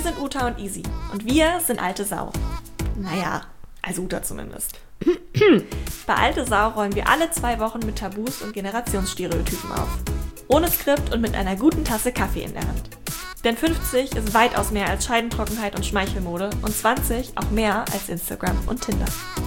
sind Uta und Easy und wir sind Alte Sau. Naja, also Uta zumindest. Bei Alte Sau räumen wir alle 2 Wochen mit Tabus und Generationsstereotypen auf. Ohne Skript und mit einer guten Tasse Kaffee in der Hand. Denn 50 ist weitaus mehr als Scheidentrockenheit und Schmeichelmode und 20 auch mehr als Instagram und Tinder.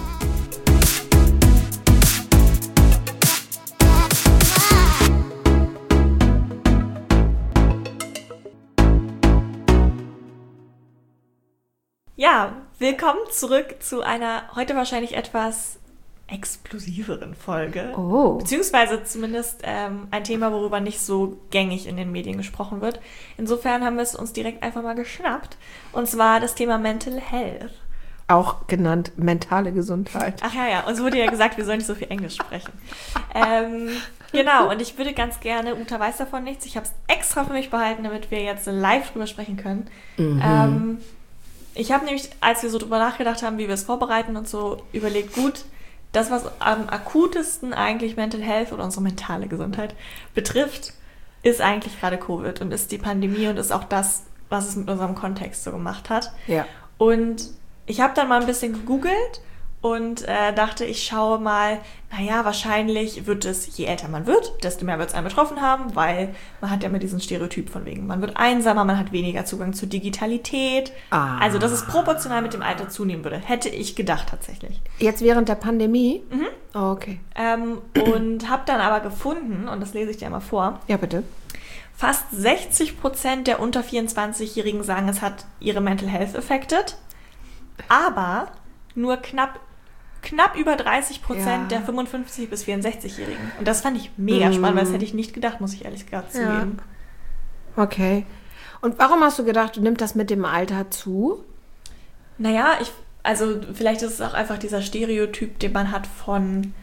Ja, willkommen zurück zu einer heute wahrscheinlich etwas explosiveren Folge. Oh. Beziehungsweise zumindest ein Thema, worüber nicht so gängig in den Medien gesprochen wird. Insofern haben wir es uns direkt einfach mal geschnappt. Und zwar das Thema Mental Health. Auch genannt mentale Gesundheit. Ach ja, uns wurde ja gesagt, wir sollen nicht so viel Englisch sprechen. Genau, und ich würde ganz gerne, Uta weiß davon nichts, ich habe es extra für mich behalten, damit wir jetzt live drüber sprechen können. Mhm. Ich habe nämlich, als wir so drüber nachgedacht haben, wie wir es vorbereiten und so, überlegt, gut, das, was am akutesten eigentlich Mental Health oder unsere mentale Gesundheit betrifft, ist eigentlich gerade Covid und ist die Pandemie und ist auch das, was es mit unserem Kontext so gemacht hat. Ja. Und ich habe dann mal ein bisschen gegoogelt und dachte, ich schaue mal, naja, wahrscheinlich wird es, je älter man wird, desto mehr wird es einen betroffen haben, weil man hat ja immer diesen Stereotyp von wegen, man wird einsamer, man hat weniger Zugang zur Digitalität. Also, dass es proportional mit dem Alter zunehmen würde, hätte ich gedacht tatsächlich. Jetzt während der Pandemie? Mhm. Oh, okay. Und habe dann aber gefunden, und das lese ich dir mal vor, Ja, bitte. fast 60% der unter 24-Jährigen sagen, es hat ihre Mental Health affected, aber nur knapp über 30% der 55- bis 64-Jährigen. Und das fand ich mega spannend, weil das hätte ich nicht gedacht, muss ich ehrlich gesagt zugeben. Okay. Und warum hast du gedacht, du nimmst das mit dem Alter zu? Naja, also vielleicht ist es auch einfach dieser Stereotyp, den man hat von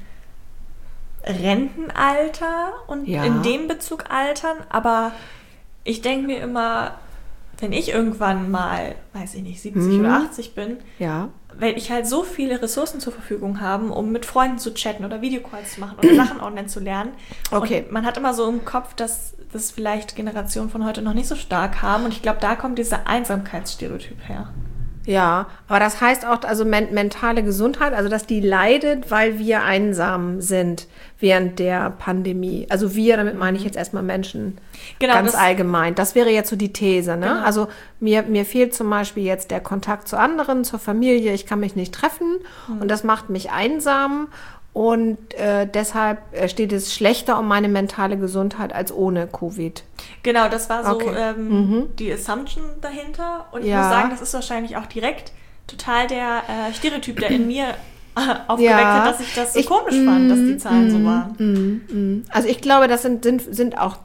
Rentenalter und in dem Bezug Altern. Aber ich denke mir immer, wenn ich irgendwann mal, weiß ich nicht, 70 oder 80 bin, werde ich halt so viele Ressourcen zur Verfügung haben, um mit Freunden zu chatten oder Videocalls zu machen oder Sachen online zu lernen. Okay. Und man hat immer so im Kopf, dass das vielleicht Generationen von heute noch nicht so stark haben. Und ich glaube, da kommt dieser Einsamkeitsstereotyp her. Ja, aber das heißt auch, also mentale Gesundheit, also dass die leidet, weil wir einsam sind während der Pandemie. Also wir, damit meine ich jetzt erstmal Menschen, ganz allgemein. Das wäre jetzt so die These, ne? Genau. Also mir fehlt zum Beispiel jetzt der Kontakt zu anderen, zur Familie, ich kann mich nicht treffen und das macht mich einsam. Und deshalb steht es schlechter um meine mentale Gesundheit als ohne Covid. Genau, das war so die Assumption dahinter. Und ich muss sagen, das ist wahrscheinlich auch direkt total der Stereotyp, der in mir aufgeweckt hat, dass ich das so komisch fand, dass die Zahlen so waren. Also ich glaube, das sind auch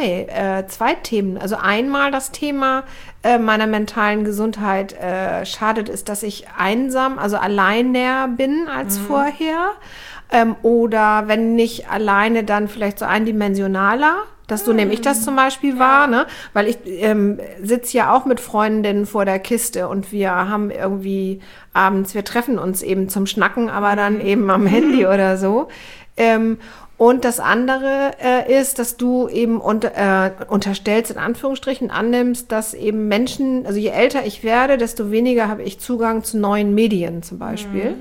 zwei Themen. Also einmal das Thema meiner mentalen Gesundheit schadet es, dass ich einsam, also alleiner bin als vorher. Oder wenn nicht alleine, dann vielleicht so eindimensionaler. So nehme ich das zum Beispiel wahr, ne? Weil ich sitze ja auch mit Freundinnen vor der Kiste und wir haben irgendwie abends, wir treffen uns eben zum Schnacken, aber dann eben am Handy oder so. Und das andere ist, dass du eben unterstellst, in Anführungsstrichen annimmst, dass eben Menschen, also je älter ich werde, desto weniger habe ich Zugang zu neuen Medien zum Beispiel.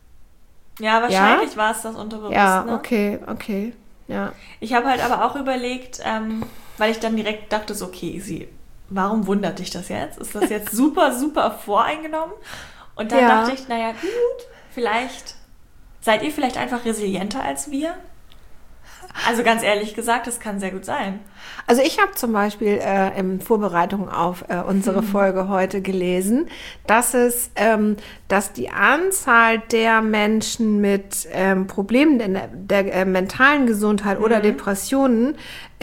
Ja, wahrscheinlich war es das unterbewusst. Ja, ne? Okay. Ja. Ich habe halt aber auch überlegt, weil ich dann direkt dachte, so, okay, Easy, warum wundert dich das jetzt? Ist das jetzt super, super voreingenommen? Und dann dachte ich, naja, gut, vielleicht seid ihr vielleicht einfach resilienter als wir? Also ganz ehrlich gesagt, das kann sehr gut sein. Also ich habe zum Beispiel in Vorbereitung auf unsere Folge heute gelesen, dass die Anzahl der Menschen mit Problemen der mentalen Gesundheit oder Depressionen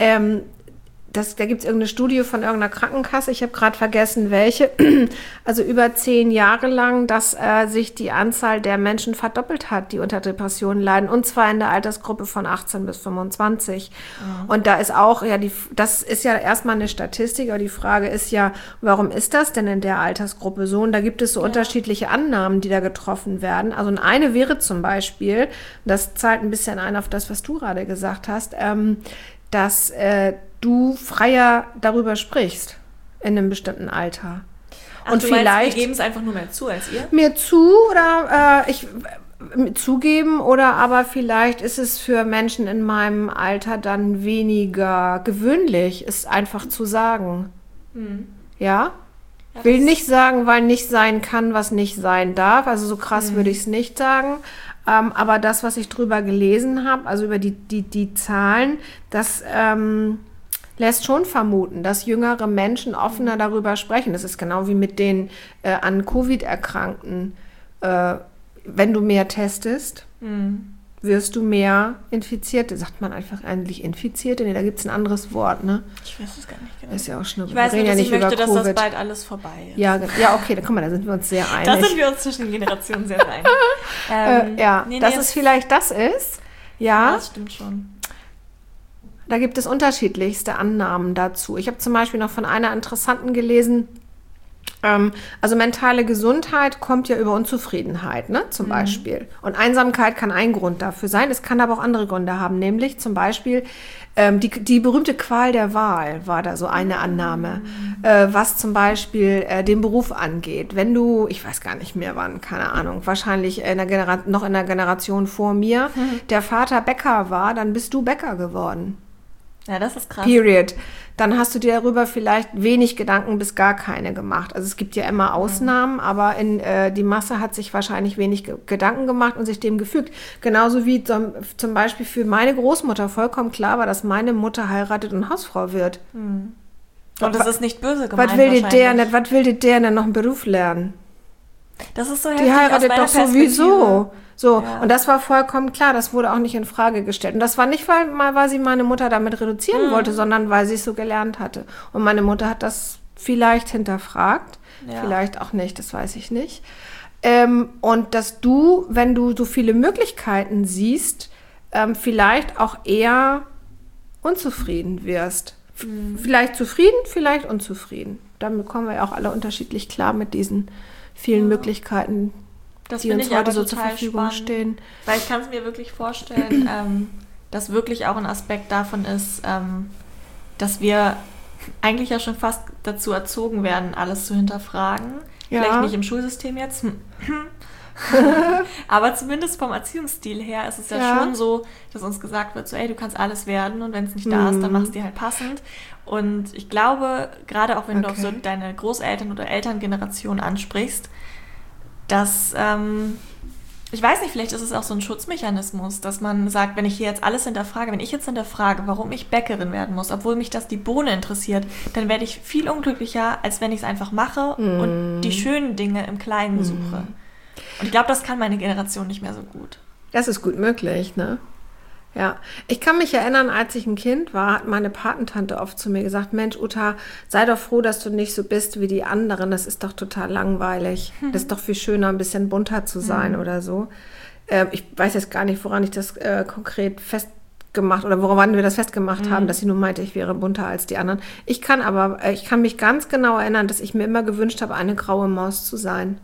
da gibt es irgendeine Studie von irgendeiner Krankenkasse, ich habe gerade vergessen, welche, also über 10 Jahre lang, dass sich die Anzahl der Menschen verdoppelt hat, die unter Depressionen leiden, und zwar in der Altersgruppe von 18 bis 25. Mhm. Und da ist auch, das ist ja erstmal eine Statistik, aber die Frage ist ja, warum ist das denn in der Altersgruppe so? Und da gibt es so unterschiedliche Annahmen, die da getroffen werden. Also eine wäre zum Beispiel, das zahlt ein bisschen ein auf das, was du gerade gesagt hast, dass du freier darüber sprichst in einem bestimmten Alter. Ach, Und du meinst, vielleicht wir geben es einfach nur mehr zu als ihr? mir zu oder zugeben oder aber vielleicht ist es für Menschen in meinem Alter dann weniger gewöhnlich, es einfach zu sagen. Ja? Ja, Will das- nicht sagen, weil nicht sein kann, was nicht sein darf. Also so krass würde ich es nicht sagen. Aber das, was ich drüber gelesen habe, also über die Zahlen, das lässt schon vermuten, dass jüngere Menschen offener darüber sprechen. Das ist genau wie mit den an Covid Erkrankten. Wenn du mehr testest, wirst du mehr Infizierte. Sagt man einfach eigentlich Infizierte? Nee, da gibt es ein anderes Wort, ne? Ich weiß es gar nicht genau. Das ist ja auch schon. Ich weiß nur, ja dass nicht ich möchte, über dass das Covid. bald alles vorbei ist. Ja, okay, guck mal, da sind wir uns sehr einig. Da sind wir uns zwischen den Generationen sehr einig. Ja, nee, dass es vielleicht das ist. Ja, das stimmt schon. da gibt es unterschiedlichste Annahmen dazu. Ich habe zum Beispiel noch von einer interessanten gelesen, also mentale Gesundheit kommt ja über Unzufriedenheit, ne, zum Beispiel. Und Einsamkeit kann ein Grund dafür sein. Es kann aber auch andere Gründe haben, nämlich zum Beispiel die berühmte Qual der Wahl war da so eine Annahme, was zum Beispiel den Beruf angeht. Wenn du, ich weiß gar nicht mehr wann, keine Ahnung, wahrscheinlich noch in der Generation vor mir, der Vater Bäcker war, dann bist du Bäcker geworden. Ja, das ist krass. Period. Dann hast du dir darüber vielleicht wenig Gedanken bis gar keine gemacht. Also es gibt ja immer Ausnahmen, aber die Masse hat sich wahrscheinlich wenig Gedanken gemacht und sich dem gefügt. Genauso wie zum Beispiel für meine Großmutter vollkommen klar war, dass meine Mutter heiratet und Hausfrau wird. Und das ist nicht böse gemeint Was will wahrscheinlich. der denn noch einen Beruf lernen? Das ist so heftig Die aus heiratet meiner doch sowieso. Perspektive. So, Ja. und das war vollkommen klar, das wurde auch nicht in Frage gestellt. Und das war nicht, weil sie meine Mutter damit reduzieren wollte, sondern weil sie es so gelernt hatte. Und meine Mutter hat das vielleicht hinterfragt, Ja. vielleicht auch nicht, das weiß ich nicht. Und dass du, wenn du so viele Möglichkeiten siehst, vielleicht auch eher unzufrieden wirst. Vielleicht zufrieden, vielleicht unzufrieden. Damit kommen wir ja auch alle unterschiedlich klar mit diesen vielen Möglichkeiten, Das die finde uns ich heute aber so zur total Verfügung spannend, stehen. weil ich kann es mir wirklich vorstellen, dass wirklich auch ein Aspekt davon ist, dass wir eigentlich ja schon fast dazu erzogen werden, alles zu hinterfragen. Ja. Vielleicht nicht im Schulsystem jetzt, aber zumindest vom Erziehungsstil her ist es ja schon so, dass uns gesagt wird, so ey, du kannst alles werden und wenn es nicht da ist, dann machst du dir halt passend. Und ich glaube, gerade auch wenn du auf so deine Großeltern- oder Elterngeneration ansprichst, dass, ich weiß nicht, vielleicht ist es auch so ein Schutzmechanismus, dass man sagt, wenn ich hier jetzt alles hinterfrage, wenn ich jetzt hinterfrage, warum ich Bäckerin werden muss, obwohl mich das die Bohne interessiert, dann werde ich viel unglücklicher, als wenn ich es einfach mache und die schönen Dinge im Kleinen suche. Und ich glaube, das kann meine Generation nicht mehr so gut. Das ist gut möglich, ne? Ja, ich kann mich erinnern, als ich ein Kind war, hat meine Patentante oft zu mir gesagt, Mensch, Uta, sei doch froh, dass du nicht so bist wie die anderen, das ist doch total langweilig. Das ist doch viel schöner, ein bisschen bunter zu sein oder so. Ich weiß jetzt gar nicht, woran ich das konkret festgemacht oder woran wir das festgemacht haben, dass sie nur meinte, ich wäre bunter als die anderen. Ich kann mich ganz genau erinnern, dass ich mir immer gewünscht habe, eine graue Maus zu sein.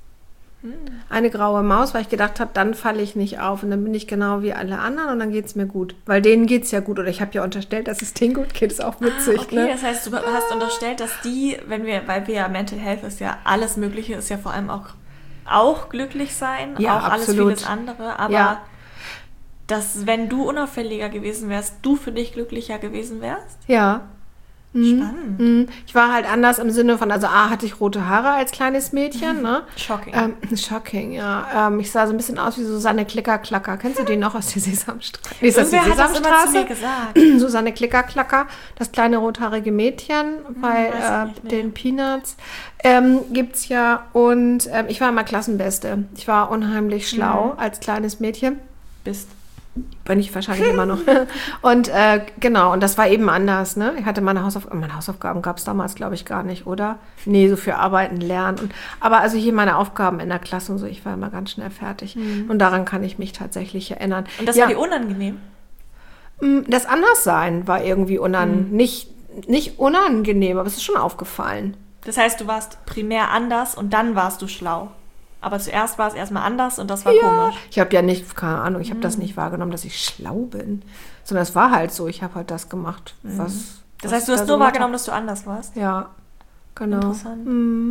Eine graue Maus, weil ich gedacht habe, dann falle ich nicht auf und dann bin ich genau wie alle anderen und dann geht es mir gut. Weil denen geht es ja gut. Oder ich habe ja unterstellt, dass es denen gut geht. Ist auch witzig. Okay, ne? das heißt, du hast unterstellt, dass weil wir ja Mental Health ist ja alles Mögliche, ist ja vor allem auch glücklich sein, Ja, auch alles absolut. vieles andere, aber Ja. dass, wenn du unauffälliger gewesen wärst, du für dich glücklicher gewesen wärst? Ja. Spannend. Ich war halt anders im Sinne von, also hatte ich rote Haare als kleines Mädchen, ne? Shocking. Shocking, ja. Ich sah so ein bisschen aus wie Susanne Klicker-Klacker. Kennst du die noch aus der Sesamstraße? Nee, ist das die Irgendwer hat das immer zu mir gesagt. Susanne Klicker-Klacker, das kleine rothaarige Mädchen bei weiß ich nicht mehr. den Peanuts, gibt's ja. Und ich war immer Klassenbeste. Ich war unheimlich schlau als kleines Mädchen. Bist. Bin ich wahrscheinlich immer noch. Und genau, und das war eben anders. Ne? Ich hatte meine Hausaufgaben gab es damals, glaube ich, gar nicht, oder? Nee, so für Arbeiten, Lernen. Aber also hier meine Aufgaben in der Klasse und so, ich war immer ganz schnell fertig. Und daran kann ich mich tatsächlich erinnern. Und das war dir unangenehm? Das Anderssein war irgendwie nicht unangenehm, aber es ist schon aufgefallen. Das heißt, du warst primär anders und dann warst du schlau. Aber zuerst war es erstmal anders und das war komisch. Ich habe ja nicht, keine Ahnung, ich habe das nicht wahrgenommen, dass ich schlau bin. Sondern es war halt so, ich habe halt das gemacht, was... Das heißt, du hast nur wahrgenommen, dass du anders warst? Ja. genau. Interessant.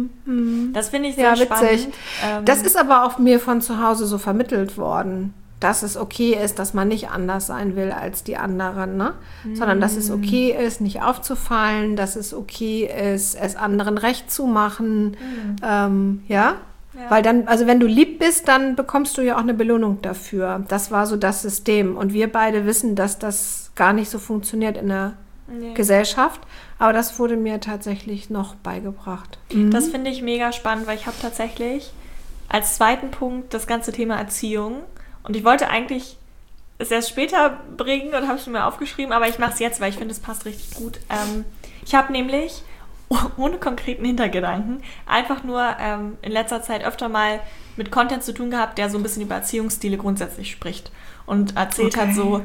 Das finde ich Ja, sehr witzig. spannend. Das ist aber auch mir von zu Hause so vermittelt worden, dass es okay ist, dass man nicht anders sein will als die anderen, ne? Sondern dass es okay ist, nicht aufzufallen, dass es okay ist, es anderen recht zu machen, ja? Weil dann, also wenn du lieb bist, dann bekommst du ja auch eine Belohnung dafür. Das war so das System. Und wir beide wissen, dass das gar nicht so funktioniert in der Gesellschaft. Aber das wurde mir tatsächlich noch beigebracht. Das finde ich mega spannend, weil ich habe tatsächlich als zweiten Punkt das ganze Thema Erziehung. Und ich wollte eigentlich es erst später bringen und habe es mir aufgeschrieben, aber ich mache es jetzt, weil ich finde, es passt richtig gut. Ich habe nämlich ohne konkreten Hintergedanken einfach nur in letzter Zeit öfter mal mit Content zu tun gehabt, der so ein bisschen über Erziehungsstile grundsätzlich spricht und erzählt hat so,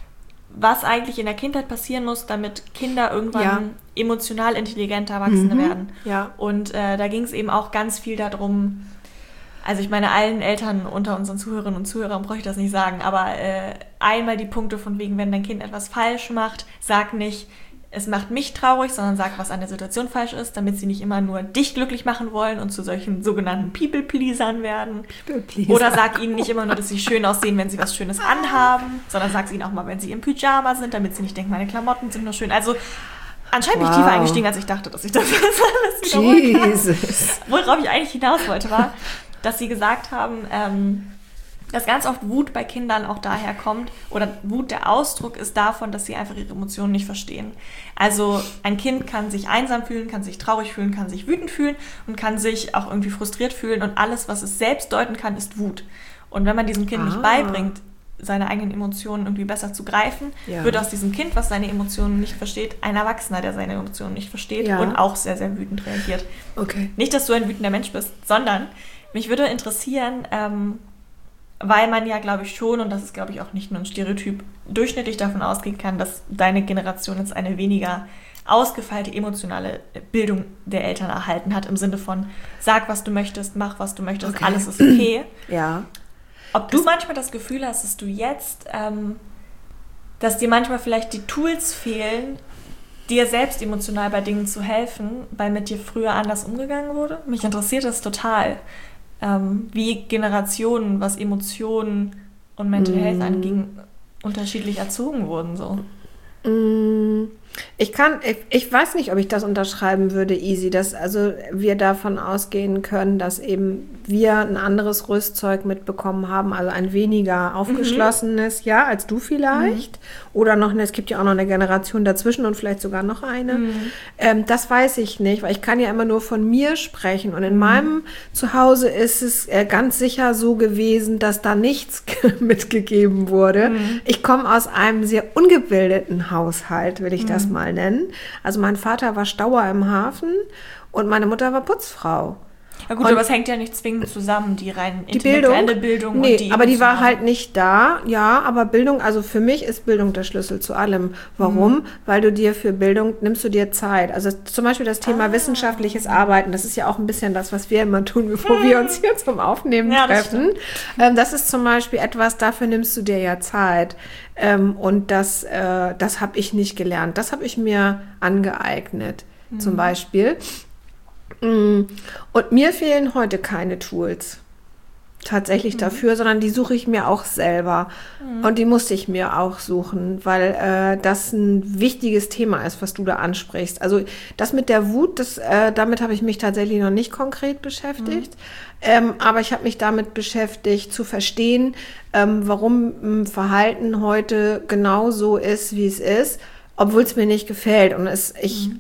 was eigentlich in der Kindheit passieren muss, damit Kinder irgendwann emotional intelligente Erwachsene werden. Ja. Und da ging es eben auch ganz viel darum, also ich meine, allen Eltern unter unseren Zuhörerinnen und Zuhörern brauche ich das nicht sagen, aber einmal die Punkte von wegen, wenn dein Kind etwas falsch macht, sag nicht, es macht mich traurig, sondern sag, was an der Situation falsch ist, damit sie nicht immer nur dich glücklich machen wollen und zu solchen sogenannten People-Pleasern werden. People-Pleaser. Oder sag ihnen nicht immer nur, dass sie schön aussehen, wenn sie was Schönes anhaben, sondern sag ihnen auch mal, wenn sie im Pyjama sind, damit sie nicht denken, meine Klamotten sind nur schön. Also anscheinend bin ich tiefer eingestiegen, als ich dachte, dass ich das alles wiederholen kann. Jesus. Worauf ich eigentlich hinaus wollte, war, dass sie gesagt haben, dass ganz oft Wut bei Kindern auch daher kommt, oder Wut der Ausdruck ist davon, dass sie einfach ihre Emotionen nicht verstehen. Also ein Kind kann sich einsam fühlen, kann sich traurig fühlen, kann sich wütend fühlen und kann sich auch irgendwie frustriert fühlen und alles, was es selbst deuten kann, ist Wut. Und wenn man diesem Kind nicht beibringt, seine eigenen Emotionen irgendwie besser zu greifen, wird aus diesem Kind, was seine Emotionen nicht versteht, ein Erwachsener, der seine Emotionen nicht versteht und auch sehr, sehr wütend reagiert. Okay. Nicht, dass du ein wütender Mensch bist, sondern mich würde interessieren, weil man ja, glaube ich, schon, und das ist, glaube ich, auch nicht nur ein Stereotyp, durchschnittlich davon ausgehen kann, dass deine Generation jetzt eine weniger ausgefeilte emotionale Bildung der Eltern erhalten hat, im Sinne von, sag, was du möchtest, mach, was du möchtest, alles ist okay. Ja. Ob du manchmal das Gefühl hast, dass du jetzt, dass dir manchmal vielleicht die Tools fehlen, dir selbst emotional bei Dingen zu helfen, weil mit dir früher anders umgegangen wurde? Mich interessiert das total. Wie Generationen, was Emotionen und Mental Health anging, unterschiedlich erzogen wurden. So. Ich weiß nicht, ob ich das unterschreiben würde, Easy, dass also wir davon ausgehen können, dass eben wir ein anderes Rüstzeug mitbekommen haben, also ein weniger aufgeschlossenes, als du vielleicht. Oder noch es gibt ja auch noch eine Generation dazwischen und vielleicht sogar noch eine. Das weiß ich nicht, weil ich kann ja immer nur von mir sprechen. Und in meinem Zuhause ist es ganz sicher so gewesen, dass da nichts mitgegeben wurde. Ich komme aus einem sehr ungebildeten Haushalt, will ich das mal nennen. Also mein Vater war Stauer im Hafen und meine Mutter war Putzfrau. Ja gut, aber es hängt ja nicht zwingend zusammen, die rein intellektuelle Bildung nee, und die aber die war halt nicht da. Ja, aber Bildung, also für mich ist Bildung der Schlüssel zu allem. Warum? Weil du dir für Bildung, nimmst du dir Zeit. Also zum Beispiel das Thema wissenschaftliches Arbeiten, das ist ja auch ein bisschen das, was wir immer tun, bevor wir uns hier zum Aufnehmen treffen. Das ist zum Beispiel etwas, dafür nimmst du dir ja Zeit. Und das habe ich nicht gelernt. Das habe ich mir angeeignet, zum Beispiel. Und mir fehlen heute keine Tools tatsächlich dafür, sondern die suche ich mir auch selber. Und die musste ich mir auch suchen, weil das ein wichtiges Thema ist, was du da ansprichst. Also das mit der Wut, damit habe ich mich tatsächlich noch nicht konkret beschäftigt. Aber ich habe mich damit beschäftigt, zu verstehen, warum Verhalten heute genau so ist, wie es ist, obwohl es mir nicht gefällt. Und wie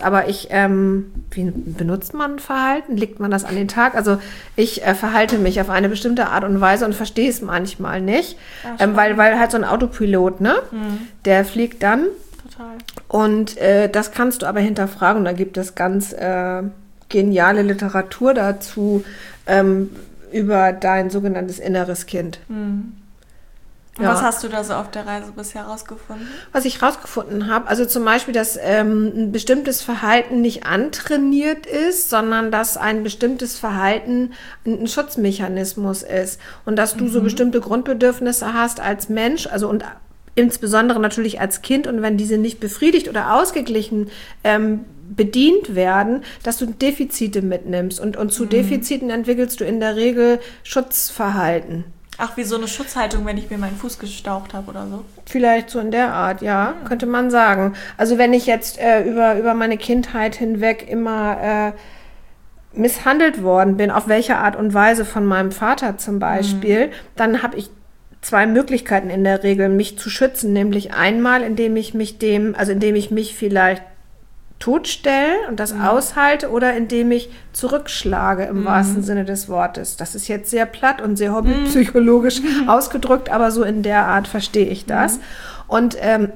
benutzt man Verhalten? Legt man das an den Tag? Also ich verhalte mich auf eine bestimmte Art und Weise und verstehe es manchmal nicht. Weil halt so ein Autopilot, ne? Der fliegt dann. Total. Und das kannst du aber hinterfragen. Da gibt es ganz geniale Literatur dazu über dein sogenanntes inneres Kind. Und was hast du da so auf der Reise bisher rausgefunden? Was ich rausgefunden habe, also zum Beispiel, dass ein bestimmtes Verhalten nicht antrainiert ist, sondern dass ein bestimmtes Verhalten ein Schutzmechanismus ist und dass du so bestimmte Grundbedürfnisse hast als Mensch, also und insbesondere natürlich als Kind, und wenn diese nicht befriedigt oder ausgeglichen bedient werden, dass du Defizite mitnimmst. Und zu Defiziten entwickelst du in der Regel Schutzverhalten. Ach, wie so eine Schutzhaltung, wenn ich mir meinen Fuß gestaucht habe oder so? Vielleicht so in der Art, ja, könnte man sagen. Also wenn ich jetzt über meine Kindheit hinweg immer misshandelt worden bin, auf welche Art und Weise von meinem Vater zum Beispiel, dann habe ich 2 Möglichkeiten in der Regel, mich zu schützen. Nämlich einmal, indem ich mich vielleicht totstelle und das aushalte oder indem ich zurückschlage im wahrsten Sinne des Wortes. Das ist jetzt sehr platt und sehr hobbypsychologisch ausgedrückt, aber so in der Art verstehe ich das. Und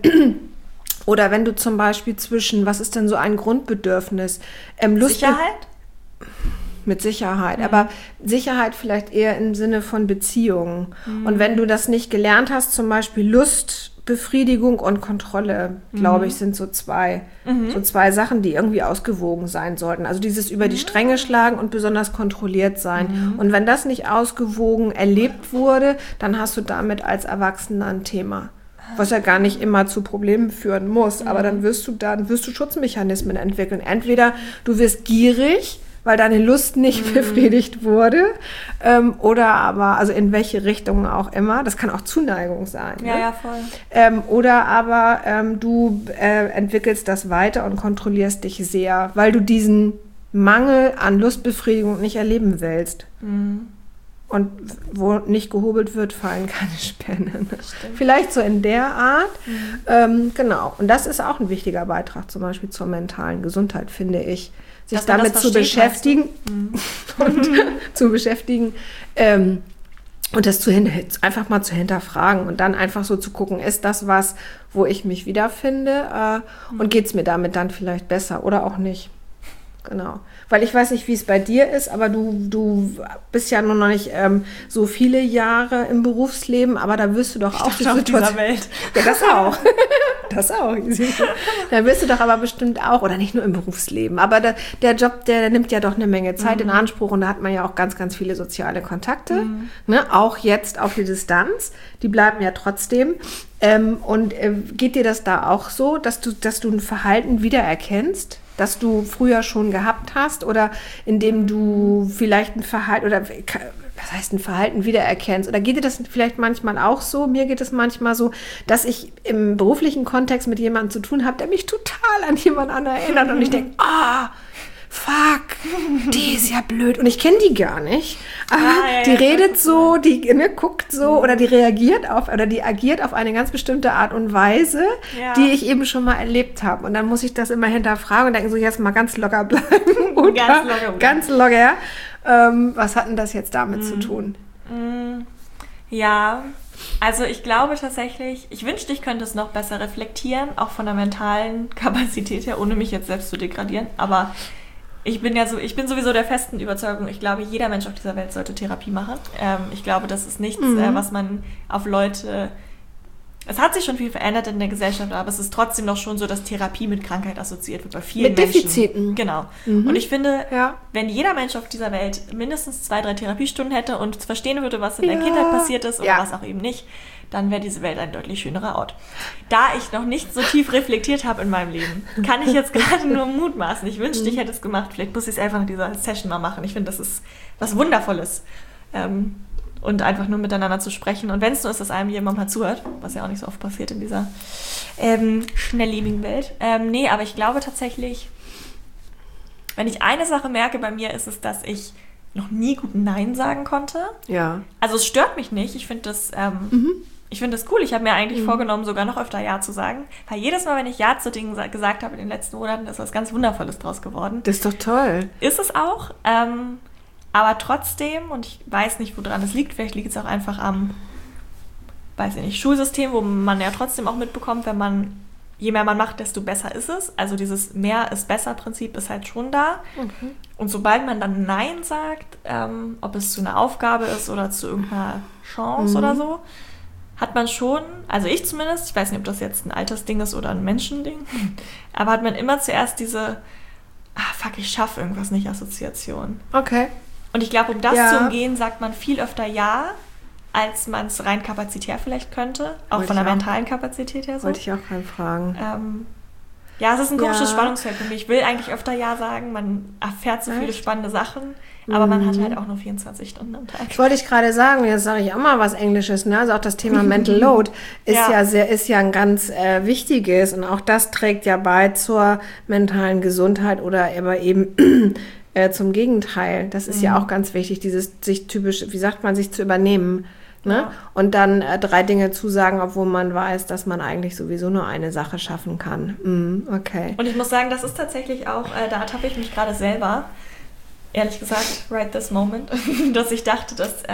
oder wenn du zum Beispiel was ist denn so ein Grundbedürfnis? Sicherheit? Mit Sicherheit, aber Sicherheit vielleicht eher im Sinne von Beziehungen. Und wenn du das nicht gelernt hast, zum Beispiel Lust, Befriedigung und Kontrolle, glaube ich, sind so zwei Sachen, die irgendwie ausgewogen sein sollten. Also dieses über die Stränge schlagen und besonders kontrolliert sein. Und wenn das nicht ausgewogen erlebt wurde, dann hast du damit als Erwachsener ein Thema. Was ja gar nicht immer zu Problemen führen muss. Aber dann wirst du Schutzmechanismen entwickeln. Entweder du wirst gierig, weil deine Lust nicht befriedigt wurde, oder aber, also in welche Richtung auch immer, das kann auch Zuneigung sein. Ja, ne? ja, voll. Oder aber du entwickelst das weiter und kontrollierst dich sehr, weil du diesen Mangel an Lustbefriedigung nicht erleben willst. Und wo nicht gehobelt wird, fallen keine Späne. Vielleicht so in der Art. Genau. Und das ist auch ein wichtiger Beitrag, zum Beispiel zur mentalen Gesundheit, finde ich. Sich damit zu beschäftigen und zu beschäftigen und das einfach mal zu hinterfragen und dann einfach so zu gucken, ist das was, wo ich mich wiederfinde und geht es mir damit dann vielleicht besser oder auch nicht. Genau. Weil ich weiß nicht, wie es bei dir ist, aber du bist ja noch nicht so viele Jahre im Berufsleben, aber da wirst du doch auch die Situation... dieser Welt. Ja, das auch. Das auch. Da wirst du doch aber bestimmt auch, oder nicht nur im Berufsleben, aber der Job, der nimmt ja doch eine Menge Zeit in Anspruch und da hat man ja auch ganz, ganz viele soziale Kontakte, ne? Auch jetzt auf die Distanz, die bleiben ja trotzdem. Geht dir das da auch so, dass du ein Verhalten wiedererkennst, das du früher schon gehabt hast oder indem du vielleicht ein Verhalten oder was heißt ein Verhalten wiedererkennst? Oder geht dir das vielleicht manchmal auch so? Mir geht es manchmal so, dass ich im beruflichen Kontext mit jemandem zu tun habe, der mich total an jemand anderen erinnert und ich denke, fuck, die ist ja blöd. Und ich kenne die gar nicht. Aber die redet so, die guckt so oder die reagiert die agiert auf eine ganz bestimmte Art und Weise, die ich eben schon mal erlebt habe. Und dann muss ich das immer hinterfragen und denken so, jetzt mal ganz locker bleiben. Oder ganz locker. Was hat denn das jetzt damit zu tun? Ja, also ich glaube tatsächlich, ich wünschte, ich könnte es noch besser reflektieren, auch von der mentalen Kapazität her, ohne mich jetzt selbst zu degradieren, aber ich bin sowieso der festen Überzeugung, ich glaube, jeder Mensch auf dieser Welt sollte Therapie machen. Ich glaube, das ist nichts, was man auf Leute... Es hat sich schon viel verändert in der Gesellschaft, aber es ist trotzdem noch schon so, dass Therapie mit Krankheit assoziiert wird bei vielen Menschen. Mit Defiziten. Genau. Und ich finde, wenn jeder Mensch auf dieser Welt mindestens 2-3 Therapiestunden hätte und verstehen würde, was in der Kindheit passiert ist oder was auch eben nicht, dann wäre diese Welt ein deutlich schönerer Ort. Da ich noch nicht so tief reflektiert habe in meinem Leben, kann ich jetzt gerade nur mutmaßen. Ich wünschte, ich hätte es gemacht. Vielleicht muss ich es einfach in dieser Session mal machen. Ich finde, das ist was Wundervolles. Und einfach nur miteinander zu sprechen. Und wenn es nur ist, dass einem jemand mal zuhört, was ja auch nicht so oft passiert in dieser schnelllebigen Welt. Nee, aber ich glaube tatsächlich, wenn ich eine Sache merke bei mir, ist es, dass ich noch nie gut Nein sagen konnte. Ja. Also es stört mich nicht. Ich finde das, das cool. Ich habe mir eigentlich vorgenommen, sogar noch öfter Ja zu sagen. Weil jedes Mal, wenn ich Ja zu Dingen gesagt habe in den letzten Monaten, ist was ganz Wundervolles draus geworden. Das ist doch toll. Ist es auch. Aber trotzdem, und ich weiß nicht, woran es liegt, vielleicht liegt es auch einfach am, weiß ich nicht, Schulsystem, wo man ja trotzdem auch mitbekommt, je mehr man macht, desto besser ist es. Also dieses Mehr ist besser Prinzip ist halt schon da. Und sobald man dann Nein sagt, ob es zu einer Aufgabe ist oder zu irgendeiner Chance oder so, hat man schon, also ich zumindest, ich weiß nicht, ob das jetzt ein Altersding ist oder ein Menschending, aber hat man immer zuerst diese, ich schaffe irgendwas nicht, Assoziation. Okay. Und ich glaube, um das zu umgehen, sagt man viel öfter Ja, als man es rein kapazitär vielleicht könnte. Auch von der mentalen Kapazität her so. Wollte ich auch gerade fragen. Ja, es ist ein komisches Spannungsfeld für mich. Ich will eigentlich öfter Ja sagen. Man erfährt so viele spannende Sachen, aber man hat halt auch nur 24 Stunden am Tag. Wollte ich gerade sagen, jetzt sage ich auch mal was Englisches, ne? Also auch das Thema Mental Load ist ja ein ganz wichtiges, und auch das trägt ja bei zur mentalen Gesundheit oder aber eben zum Gegenteil. Das ist ja auch ganz wichtig, dieses sich typisch, wie sagt man, sich zu übernehmen. Ne? Ja. Und dann 3 Dinge zusagen, obwohl man weiß, dass man eigentlich sowieso nur eine Sache schaffen kann. Okay. Und ich muss sagen, das ist tatsächlich auch, da ertappe ich mich gerade selber, ehrlich gesagt, right this moment, dass ich dachte, dass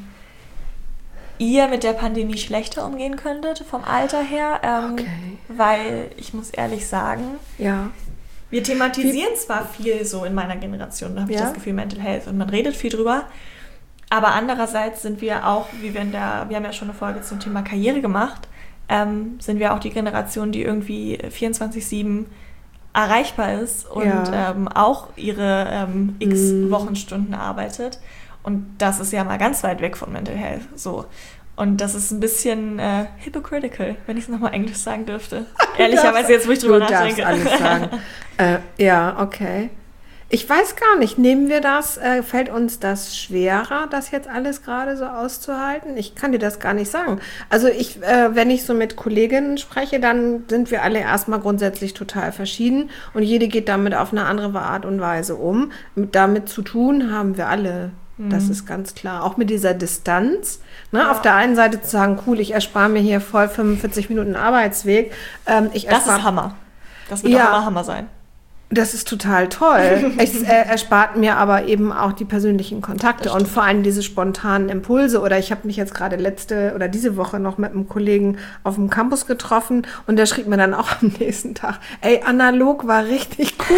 ihr mit der Pandemie schlechter umgehen könntet, vom Alter her. Weil ich muss ehrlich sagen, wir thematisieren zwar viel so in meiner Generation, da habe ich das Gefühl, Mental Health, und man redet viel drüber. Aber andererseits sind wir auch, wir haben ja schon eine Folge zum Thema Karriere gemacht, sind wir auch die Generation, die irgendwie 24/7 erreichbar ist und auch ihre x Wochenstunden arbeitet. Und das ist ja mal ganz weit weg von Mental Health. So. Und das ist ein bisschen hypocritical, wenn ich es nochmal Englisch sagen dürfte. Ehrlicherweise jetzt, wo ich drüber nachdenke. Du darfst alles sagen. Okay. Ich weiß gar nicht, fällt uns das schwerer, das jetzt alles gerade so auszuhalten? Ich kann dir das gar nicht sagen. Also wenn ich so mit Kolleginnen spreche, dann sind wir alle erstmal grundsätzlich total verschieden und jede geht damit auf eine andere Art und Weise um. Damit zu tun haben wir alle. Das ist ganz klar. Auch mit dieser Distanz. Ne? Ja. Auf der einen Seite zu sagen, cool, ich erspare mir hier voll 45 Minuten Arbeitsweg. Das ist Hammer. Das wird auch Hammer sein. Das ist total toll. Es erspart mir aber eben auch die persönlichen Kontakte und vor allem diese spontanen Impulse. Oder ich habe mich jetzt gerade diese Woche noch mit einem Kollegen auf dem Campus getroffen und der schrieb mir dann auch am nächsten Tag, analog war richtig cool.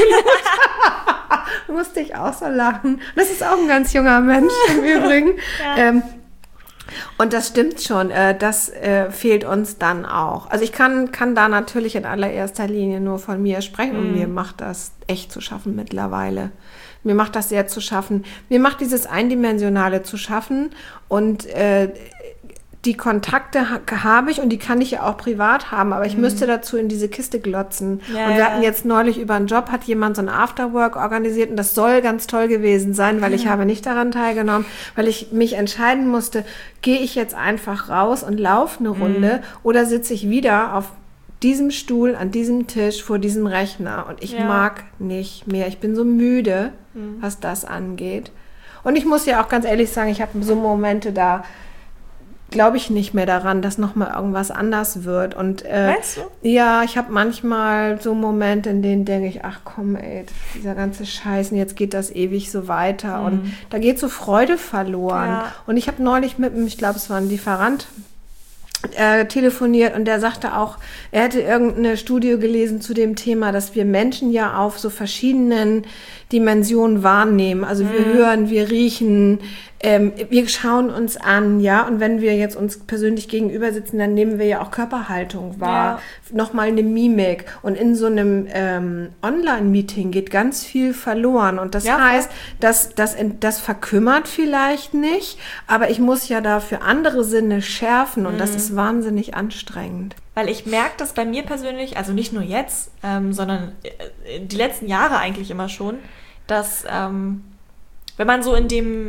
Musste ich auch so lachen. Das ist auch ein ganz junger Mensch im Übrigen. Ja. Und das stimmt schon, das fehlt uns dann auch. Also ich kann da natürlich in allererster Linie nur von mir sprechen und mir macht das echt zu schaffen mittlerweile. Mir macht das sehr zu schaffen. Mir macht dieses Eindimensionale zu schaffen und die Kontakte habe ich und die kann ich ja auch privat haben, aber ich müsste dazu in diese Kiste glotzen. Ja, und wir hatten jetzt neulich über einen Job, hat jemand so ein Afterwork organisiert und das soll ganz toll gewesen sein, weil ich habe nicht daran teilgenommen, weil ich mich entscheiden musste, gehe ich jetzt einfach raus und laufe eine Runde oder sitze ich wieder auf diesem Stuhl, an diesem Tisch, vor diesem Rechner und ich mag nicht mehr. Ich bin so müde, was das angeht. Und ich muss ja auch ganz ehrlich sagen, ich habe so Momente, da glaube ich nicht mehr daran, dass nochmal irgendwas anders wird. Und weißt du? Ja, ich habe manchmal so Momente, in denen denke ich, ach komm, dieser ganze Scheiß, und jetzt geht das ewig so weiter. Und da geht so Freude verloren. Ja. Und ich habe neulich mit einem, ich glaube, es war ein Lieferant, telefoniert und der sagte auch, er hätte irgendeine Studie gelesen zu dem Thema, dass wir Menschen ja auf so verschiedenen Dimensionen wahrnehmen. Also wir hören, wir riechen, wir schauen uns an, ja, und wenn wir jetzt uns persönlich gegenüber sitzen, dann nehmen wir ja auch Körperhaltung wahr, nochmal eine Mimik und in so einem Online-Meeting geht ganz viel verloren und das heißt, das verkümmert vielleicht nicht, aber ich muss ja dafür andere Sinne schärfen und das ist wahnsinnig anstrengend. Weil ich merke das bei mir persönlich, also nicht nur jetzt, sondern die letzten Jahre eigentlich immer schon, dass wenn man so in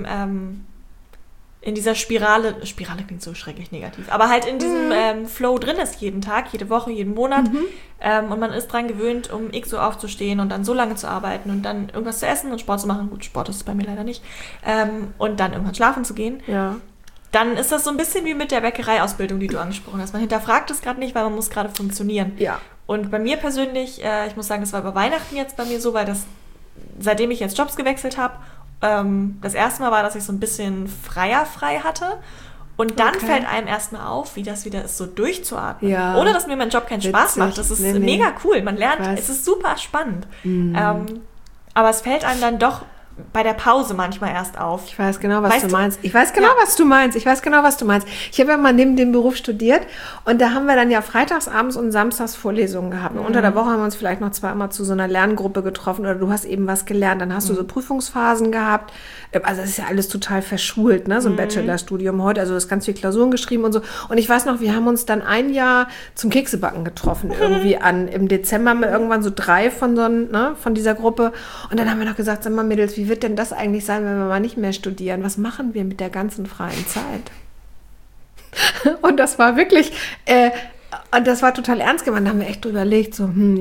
dieser Spirale klingt so schrecklich negativ, aber halt in diesem Flow drin ist jeden Tag, jede Woche, jeden Monat und man ist dran gewöhnt, um x Uhr aufzustehen und dann so lange zu arbeiten und dann irgendwas zu essen und Sport zu machen, gut, Sport ist es bei mir leider nicht, und dann irgendwann schlafen zu gehen. Ja. Dann ist das so ein bisschen wie mit der Bäckereiausbildung, die du angesprochen hast. Man hinterfragt es gerade nicht, weil man muss gerade funktionieren. Ja. Und bei mir persönlich, ich muss sagen, das war über Weihnachten jetzt bei mir so, weil seitdem ich jetzt Jobs gewechselt habe, das erste Mal war, dass ich so ein bisschen frei hatte. Und dann fällt einem erstmal auf, wie das wieder ist, so durchzuatmen. Ja. Ohne, dass mir mein Job keinen Spaß macht. Das ist mega cool. Man lernt, es ist super spannend. Aber es fällt einem dann doch bei der Pause manchmal erst auf. Ich weiß genau, was du meinst. Ich weiß genau, was du meinst. Ich habe ja mal neben dem Beruf studiert und da haben wir dann ja freitagsabends und samstags Vorlesungen gehabt. Und unter der Woche haben wir uns vielleicht noch zweimal zu so einer Lerngruppe getroffen oder du hast eben was gelernt. Dann hast du so Prüfungsphasen gehabt. Also das ist ja alles total verschult, ne? So ein Bachelorstudium heute. Also du hast ganz viel Klausuren geschrieben und so. Und ich weiß noch, wir haben uns dann ein Jahr zum Keksebacken getroffen. Irgendwie im Dezember haben wir irgendwann so 3 von dieser Gruppe. Und dann haben wir noch gesagt, sag mal Mädels, wie wird denn das eigentlich sein, wenn wir mal nicht mehr studieren? Was machen wir mit der ganzen freien Zeit? Und das war wirklich, und das war total ernst gemeint. Da haben wir echt drüber überlegt, so, und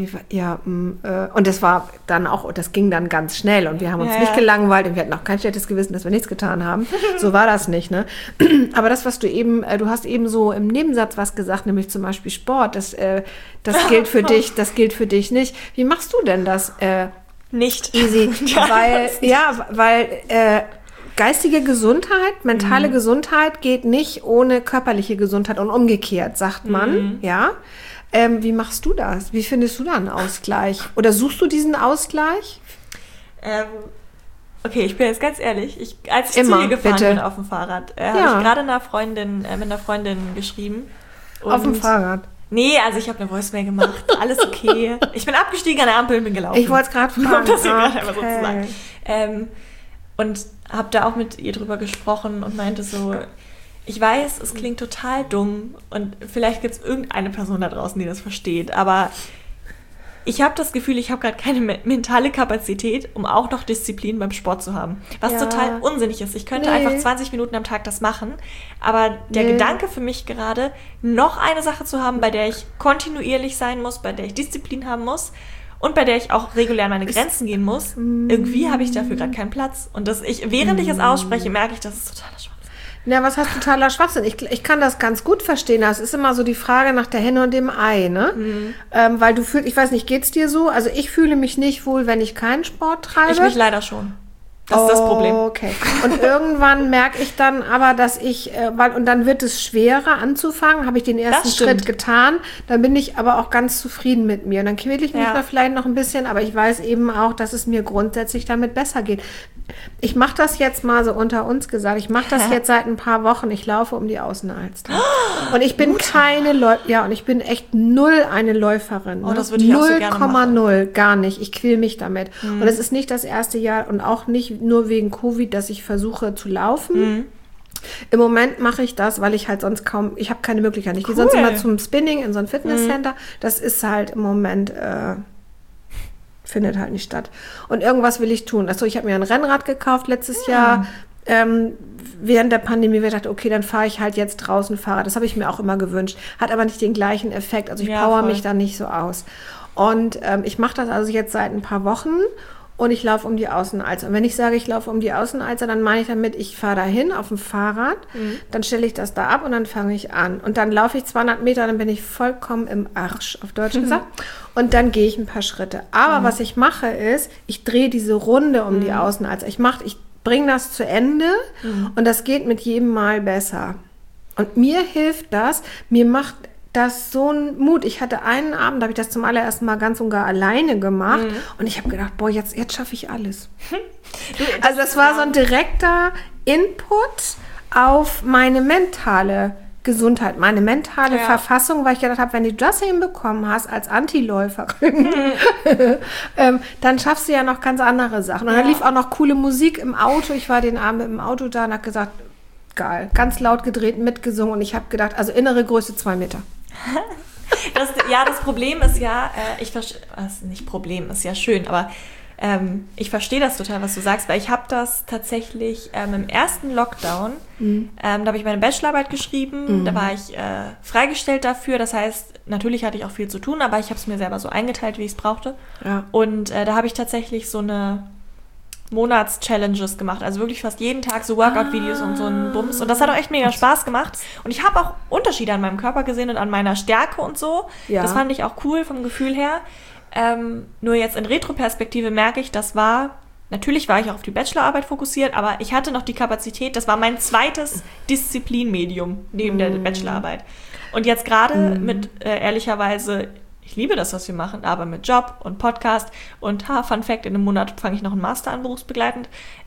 das war dann auch, das ging dann ganz schnell und wir haben uns nicht gelangweilt und wir hatten auch kein schlechtes Gewissen, dass wir nichts getan haben. So war das nicht, ne? Aber das, was du hast eben so im Nebensatz was gesagt, nämlich zum Beispiel Sport, das gilt für dich nicht. Wie machst du denn das? Nicht. Easy, weil geistige Gesundheit, mentale Gesundheit geht nicht ohne körperliche Gesundheit und umgekehrt, sagt man, ja. Wie machst du das? Wie findest du da einen Ausgleich? Oder suchst du diesen Ausgleich? Okay, ich bin jetzt ganz ehrlich. Als ich zu dir gefahren bin auf dem Fahrrad, habe ich gerade mit einer Freundin geschrieben. Auf dem Fahrrad? Nee, also ich habe eine Voicemail gemacht. Alles okay. Ich bin abgestiegen an der Ampel und bin gelaufen. Ich wollte es gerade fragen. Um das hier gerade einmal so zu sagen. Und habe da auch mit ihr drüber gesprochen und meinte so, ich weiß, es klingt total dumm und vielleicht gibt es irgendeine Person da draußen, die das versteht, aber ich habe das Gefühl, ich habe gerade keine mentale Kapazität, um auch noch Disziplin beim Sport zu haben. Was total unsinnig ist. Ich könnte einfach 20 Minuten am Tag das machen, aber der Gedanke für mich gerade, noch eine Sache zu haben, bei der ich kontinuierlich sein muss, bei der ich Disziplin haben muss und bei der ich auch regulär an meine Grenzen gehen muss, irgendwie habe ich dafür gerade keinen Platz. Und während ich es ausspreche, merke ich, das ist totaler Schwachsinn. Ja, was heißt totaler Schwachsinn? Ich kann das ganz gut verstehen. Das ist immer so die Frage nach der Henne und dem Ei, ne? Weil du fühlst, ich weiß nicht, geht's dir so? Also ich fühle mich nicht wohl, wenn ich keinen Sport treibe. Ich mich leider schon. Das ist das Problem. Okay. Und irgendwann merke ich dann aber, dass und dann wird es schwerer anzufangen, habe ich den ersten Schritt getan, dann bin ich aber auch ganz zufrieden mit mir. Und dann quäle ich mich da vielleicht noch ein bisschen, aber ich weiß eben auch, dass es mir grundsätzlich damit besser geht. Ich mache das jetzt mal so unter uns gesagt, ich mache das jetzt seit ein paar Wochen, ich laufe um die Außenalster. Und ich bin und ich bin echt null eine Läuferin. Oh, das würde ich auch so gerne machen. 0,0, gar nicht. Ich quäle mich damit. Und es ist nicht das erste Jahr und auch nicht nur wegen Covid, dass ich versuche zu laufen. Im Moment mache ich das, weil ich halt sonst ich habe keine Möglichkeit. Ich gehe sonst immer zum Spinning in so ein Fitnesscenter. Das ist halt im Moment, findet halt nicht statt. Und irgendwas will ich tun. Achso, ich habe mir ein Rennrad gekauft letztes Jahr. Während der Pandemie habe ich gedacht, okay, dann fahre ich halt jetzt draußen Fahrrad. Das habe ich mir auch immer gewünscht. Hat aber nicht den gleichen Effekt. Also ich power mich da nicht so aus. Und ich mache das also jetzt seit ein paar Wochen. Und ich laufe um die Außenalster. Und wenn ich sage, ich laufe um die Außenalster, dann meine ich damit, ich fahre dahin auf dem Fahrrad, dann stelle ich das da ab und dann fange ich an. Und dann laufe ich 200 Meter, dann bin ich vollkommen im Arsch, auf Deutsch gesagt. Und dann gehe ich ein paar Schritte. Aber was ich mache ist, ich drehe diese Runde um die Außenalster. Ich bringe das zu Ende und das geht mit jedem Mal besser. Und mir hilft das, mir macht das so ein Mut. Ich hatte einen Abend, da habe ich das zum allerersten Mal ganz und gar alleine gemacht und ich habe gedacht, boah, jetzt schaffe ich alles. Also das war so ein direkter Input auf meine mentale Gesundheit, meine mentale Verfassung, weil ich gedacht habe, wenn du das hinbekommen hast als Antiläuferin, dann schaffst du ja noch ganz andere Sachen. Und dann lief auch noch coole Musik im Auto. Ich war den Abend im Auto da und habe gesagt, geil, ganz laut gedreht, mitgesungen und ich habe gedacht, also innere Größe 2 Meter. Das Problem ist nicht Problem, ist ja schön, aber ich verstehe das total, was du sagst, weil ich habe das tatsächlich im ersten Lockdown, da habe ich meine Bachelorarbeit geschrieben, da war ich freigestellt dafür, das heißt, natürlich hatte ich auch viel zu tun, aber ich habe es mir selber so eingeteilt, wie ich es brauchte. Ja. Und da habe ich tatsächlich so eine Monats-Challenges gemacht, also wirklich fast jeden Tag so Workout-Videos und so ein Bums. Und das hat auch echt mega Spaß gemacht. Und ich habe auch Unterschiede an meinem Körper gesehen und an meiner Stärke und so. Ja. Das fand ich auch cool vom Gefühl her. Nur jetzt in Retroperspektive merke ich, natürlich war ich auch auf die Bachelorarbeit fokussiert, aber ich hatte noch die Kapazität, das war mein zweites Disziplinmedium neben der Bachelorarbeit. Und jetzt gerade mit, ehrlicherweise, ich liebe das, was wir machen, aber mit Job und Podcast und Fun Fact, in einem Monat fange ich noch einen Master an, berufsbegleitend.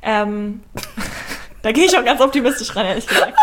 Da gehe ich auch ganz optimistisch ran, ehrlich gesagt.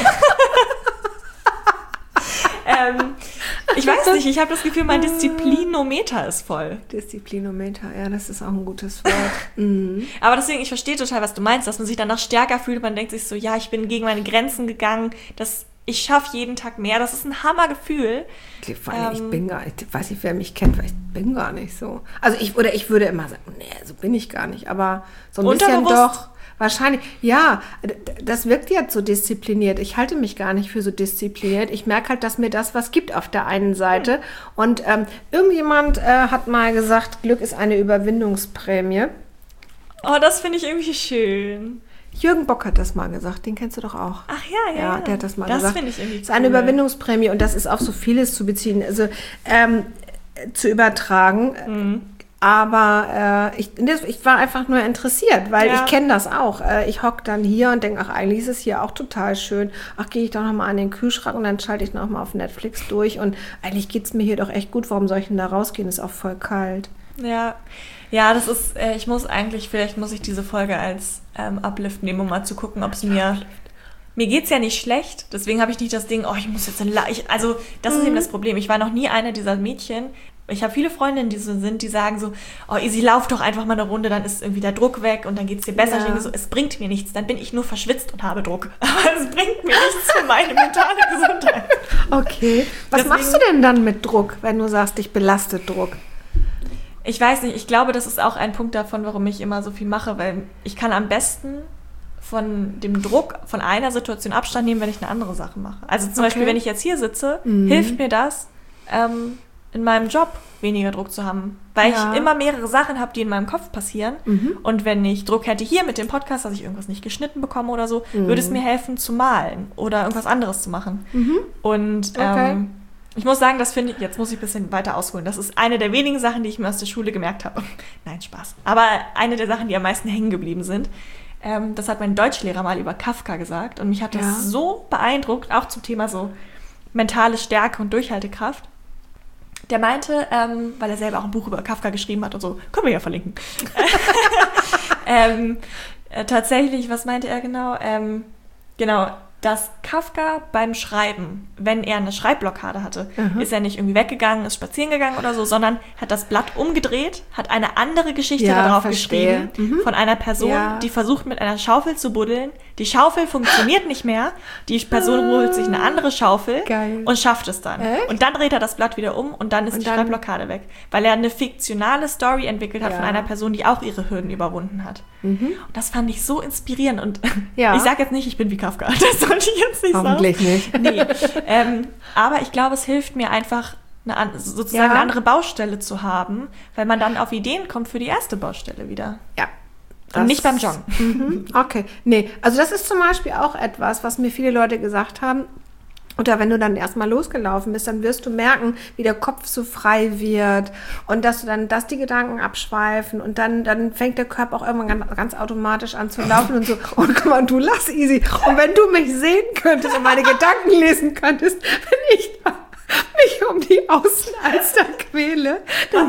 Ich weiß nicht, ich habe das Gefühl, mein Disziplinometer ist voll. Disziplinometer, ja, das ist auch ein gutes Wort. Mhm. Aber deswegen, ich verstehe total, was du meinst, dass man sich danach stärker fühlt. Man denkt sich so, ja, ich bin gegen meine Grenzen gegangen, ich schaffe jeden Tag mehr. Das ist ein Hammergefühl. Vor allem, ich bin gar nicht, ich weiß nicht, wer mich kennt, weil ich bin gar nicht so. Also ich würde immer sagen, nee, so bin ich gar nicht, aber so ein bisschen doch. Wahrscheinlich, ja, das wirkt jetzt so diszipliniert. Ich halte mich gar nicht für so diszipliniert. Ich merke halt, dass mir das was gibt auf der einen Seite. Und irgendjemand hat mal gesagt, Glück ist eine Überwindungsprämie. Oh, das finde ich irgendwie schön. Jürgen Bock hat das mal gesagt, den kennst du doch auch. Ach ja. Ja, der hat das mal gesagt. Das finde ich irgendwie cool. Das ist eine Überwindungsprämie und das ist auf so vieles zu beziehen, also zu übertragen. Mhm. Aber ich war einfach nur interessiert, weil ich kenne das auch. Ich hocke dann hier und denke, ach, eigentlich ist es hier auch total schön. Ach, gehe ich doch nochmal an den Kühlschrank und dann schalte ich nochmal auf Netflix durch. Und eigentlich geht es mir hier doch echt gut. Warum soll ich denn da rausgehen? Ist auch voll kalt. Ja, das ist, vielleicht muss ich diese Folge als Uplift nehmen, um mal zu gucken, ob es mir geht's ja nicht schlecht. Deswegen habe ich nicht das Ding, ich muss jetzt also das ist eben das Problem. Ich war noch nie eine dieser Mädchen. Ich habe viele Freundinnen, die sagen so, Isi, lauf doch einfach mal eine Runde, dann ist irgendwie der Druck weg und dann geht's dir besser. Ich denke so, es bringt mir nichts, dann bin ich nur verschwitzt und habe Druck. Aber es bringt mir nichts für meine mentale Gesundheit. Okay. Was machst du denn dann mit Druck, wenn du sagst, dich belastet Druck? Ich weiß nicht, ich glaube, das ist auch ein Punkt davon, warum ich immer so viel mache, weil ich kann am besten von dem Druck von einer Situation Abstand nehmen, wenn ich eine andere Sache mache. Also zum Beispiel, wenn ich jetzt hier sitze, hilft mir das, in meinem Job weniger Druck zu haben, weil ich immer mehrere Sachen habe, die in meinem Kopf passieren. Und wenn ich Druck hätte hier mit dem Podcast, dass ich irgendwas nicht geschnitten bekomme oder so, würde es mir helfen zu malen oder irgendwas anderes zu machen. Und ich muss sagen, das finde ich, jetzt muss ich ein bisschen weiter ausholen, das ist eine der wenigen Sachen, die ich mir aus der Schule gemerkt habe. Nein, Spaß. Aber eine der Sachen, die am meisten hängen geblieben sind. Das hat mein Deutschlehrer mal über Kafka gesagt und mich hat das so beeindruckt, auch zum Thema so mentale Stärke und Durchhaltekraft. Der meinte, weil er selber auch ein Buch über Kafka geschrieben hat und so, können wir ja verlinken. Tatsächlich, was meinte er genau? Dass Kafka beim Schreiben, wenn er eine Schreibblockade hatte, ist er nicht irgendwie weggegangen, ist spazieren gegangen oder so, sondern hat das Blatt umgedreht, hat eine andere Geschichte darauf geschrieben, von einer Person, die versucht mit einer Schaufel zu buddeln. Die Schaufel funktioniert nicht mehr, die Person holt sich eine andere Schaufel und schafft es dann. Echt? Und dann dreht er das Blatt wieder um und dann ist die Schreibblockade weg. Weil er eine fiktionale Story entwickelt hat von einer Person, die auch ihre Hürden überwunden hat. Und das fand ich so inspirierend. Und ich sage jetzt nicht, ich bin wie Kafka. Das sollte ich jetzt nicht sagen. Hoffentlich nicht. Nee. Aber ich glaube, es hilft mir einfach, eine andere Baustelle zu haben, weil man dann auf Ideen kommt für die erste Baustelle wieder. Ja. Und nicht beim Joggen. Okay. Nee, also das ist zum Beispiel auch etwas, was mir viele Leute gesagt haben. Oder wenn du dann erstmal losgelaufen bist, dann wirst du merken, wie der Kopf so frei wird und dass die Gedanken abschweifen und dann fängt der Körper auch irgendwann ganz automatisch an zu laufen und so. Und guck mal, du lachst, Isi. Und wenn du mich sehen könntest und meine Gedanken lesen könntest, wenn ich mich um die Außenalster quäle, dann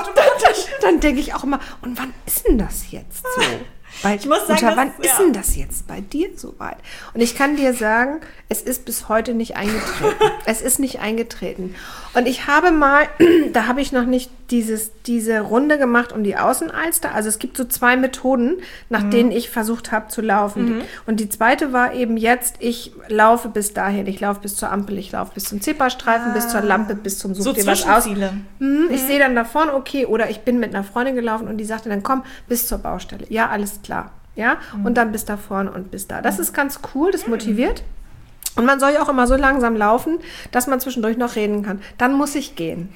denke ich auch immer, und wann ist denn das jetzt so? Ich muss sagen, wann ist denn das jetzt bei dir soweit? Und ich kann dir sagen, es ist bis heute nicht eingetreten. Es ist nicht eingetreten. Und ich habe mal, da habe ich noch nicht diese Runde gemacht um die Außenalster. Also es gibt so 2 Methoden, nach denen ich versucht habe zu laufen. Und die zweite war eben jetzt, ich laufe bis dahin. Ich laufe bis zur Ampel, ich laufe bis zum Zebrastreifen, bis zur Lampe, bis zum Such dir was aus. Ich sehe dann da vorne, okay, oder ich bin mit einer Freundin gelaufen und die sagte dann, komm, bis zur Baustelle. Ja, alles klar. Ja, und dann bis da vorne und bis da. Das ist ganz cool, das motiviert. Und man soll ja auch immer so langsam laufen, dass man zwischendurch noch reden kann. Dann muss ich gehen.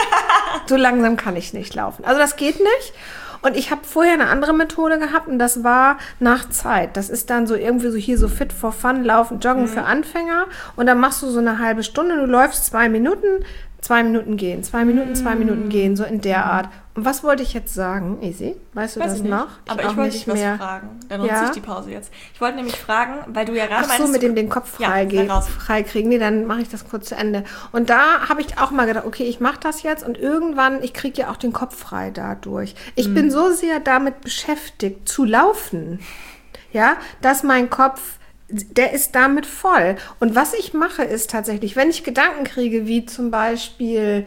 So langsam kann ich nicht laufen. Also das geht nicht. Und ich habe vorher eine andere Methode gehabt und das war nach Zeit. Das ist dann so irgendwie so hier so fit for fun, laufen, joggen für Anfänger. Und dann machst du so eine halbe Stunde, du läufst 2 Minuten, 2 Minuten gehen, 2 Minuten, 2 Minuten gehen, so in der Art. Und was wollte ich jetzt sagen, Easy? Weißt du das noch? Aber ich wollte dich was fragen. Dann nutze ich die Pause jetzt. Ich wollte nämlich fragen, weil du ja gerade meinst... Ach so, mit dem den Kopf freikriegen. Nee, dann mache ich das kurz zu Ende. Und da habe ich auch mal gedacht, okay, ich mache das jetzt und irgendwann, ich kriege ja auch den Kopf frei dadurch. Ich bin so sehr damit beschäftigt, zu laufen, ja, dass mein Kopf... Der ist damit voll. Und was ich mache, ist tatsächlich, wenn ich Gedanken kriege, wie zum Beispiel,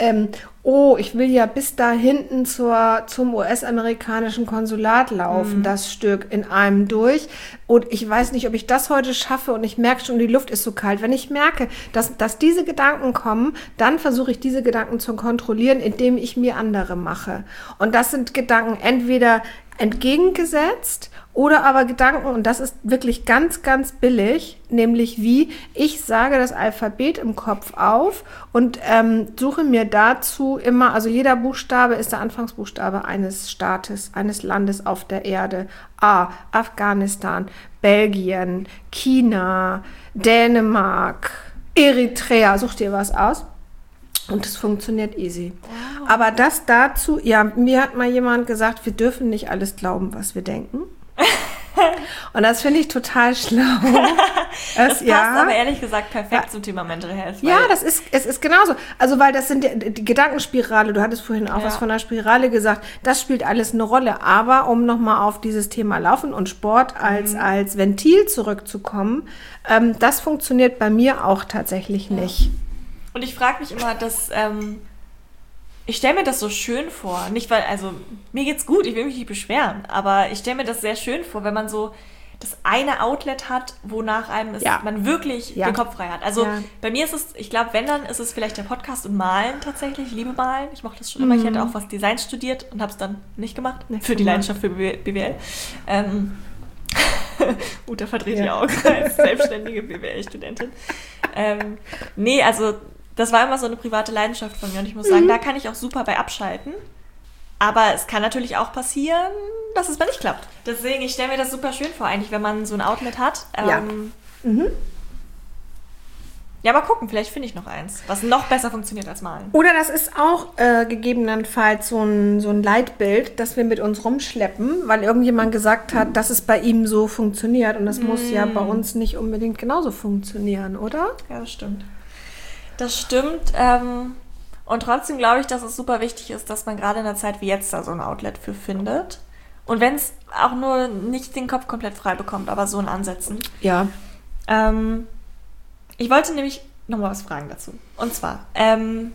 ich will ja bis da hinten zum US-amerikanischen Konsulat laufen, das Stück in einem durch. Und ich weiß nicht, ob ich das heute schaffe und ich merke schon, die Luft ist so kalt. Wenn ich merke, dass diese Gedanken kommen, dann versuche ich, diese Gedanken zu kontrollieren, indem ich mir andere mache. Und das sind Gedanken entweder entgegengesetzt oder aber Gedanken, und das ist wirklich ganz, ganz billig, nämlich wie ich sage das Alphabet im Kopf auf und suche mir dazu immer, also jeder Buchstabe ist der Anfangsbuchstabe eines Staates, eines Landes auf der Erde. A, Afghanistan, Belgien, China, Dänemark, Eritrea, such dir was aus. Und es funktioniert easy. Wow. Aber das dazu, mir hat mal jemand gesagt, wir dürfen nicht alles glauben, was wir denken. Und das finde ich total schlau. Das passt aber ehrlich gesagt perfekt zum Thema Mental Health. Ja, es ist genauso. Also, weil das sind die Gedankenspirale, du hattest vorhin auch was von der Spirale gesagt, das spielt alles eine Rolle. Aber um nochmal auf dieses Thema Laufen und Sport als Ventil zurückzukommen, das funktioniert bei mir auch tatsächlich nicht. Und ich frage mich immer, ich stelle mir das so schön vor, nicht weil, also mir geht's gut, ich will mich nicht beschweren, aber ich stelle mir das sehr schön vor, wenn man so das eine Outlet hat, wonach einem man wirklich den Kopf frei hat. Also bei mir ist es, ich glaube, wenn, dann ist es vielleicht der Podcast und Malen tatsächlich, ich liebe Malen, ich mochte das schon immer, ich hätte auch was Design studiert und habe es dann nicht gemacht, für die Leidenschaft für BWL. Da vertrete ich auch als selbstständige BWL-Studentin. Also das war immer so eine private Leidenschaft von mir und ich muss sagen, da kann ich auch super bei abschalten. Aber es kann natürlich auch passieren, dass es mal nicht klappt. Deswegen, ich stelle mir das super schön vor, eigentlich, wenn man so ein Outlet hat. Ja, mal gucken, vielleicht finde ich noch eins, was noch besser funktioniert als Malen. Oder das ist auch gegebenenfalls so ein Leitbild, das wir mit uns rumschleppen, weil irgendjemand gesagt hat, dass es bei ihm so funktioniert. Und das muss ja bei uns nicht unbedingt genauso funktionieren, oder? Ja, das stimmt. Das stimmt. Und trotzdem glaube ich, dass es super wichtig ist, dass man gerade in einer Zeit wie jetzt da so ein Outlet für findet. Und wenn es auch nur nicht den Kopf komplett frei bekommt, aber so in Ansätzen. Ja. Ich wollte nämlich nochmal was fragen dazu. Und zwar, wenn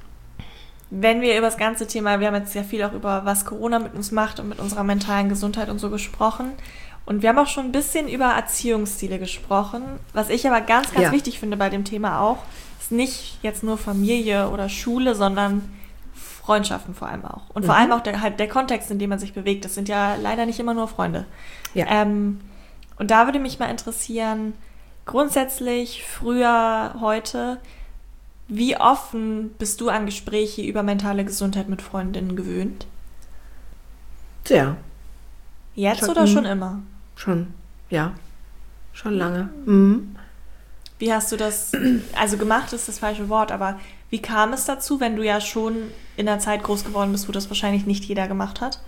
wir über das ganze Thema, wir haben jetzt sehr viel auch über was Corona mit uns macht und mit unserer mentalen Gesundheit und so gesprochen. Und wir haben auch schon ein bisschen über Erziehungsstile gesprochen. Was ich aber ganz, ganz wichtig finde bei dem Thema auch, ist nicht jetzt nur Familie oder Schule, sondern Freundschaften vor allem auch. Und vor allem auch der Kontext, in dem man sich bewegt. Das sind ja leider nicht immer nur Freunde. Ja. Und da würde mich mal interessieren, grundsätzlich, früher, heute, wie offen bist du an Gespräche über mentale Gesundheit mit Freundinnen gewöhnt? Sehr. Jetzt oder schon immer? Schon, ja. Schon lange. Wie hast du das, also gemacht ist das falsche Wort, aber wie kam es dazu, wenn du ja schon in einer Zeit groß geworden bist, wo das wahrscheinlich nicht jeder gemacht hat?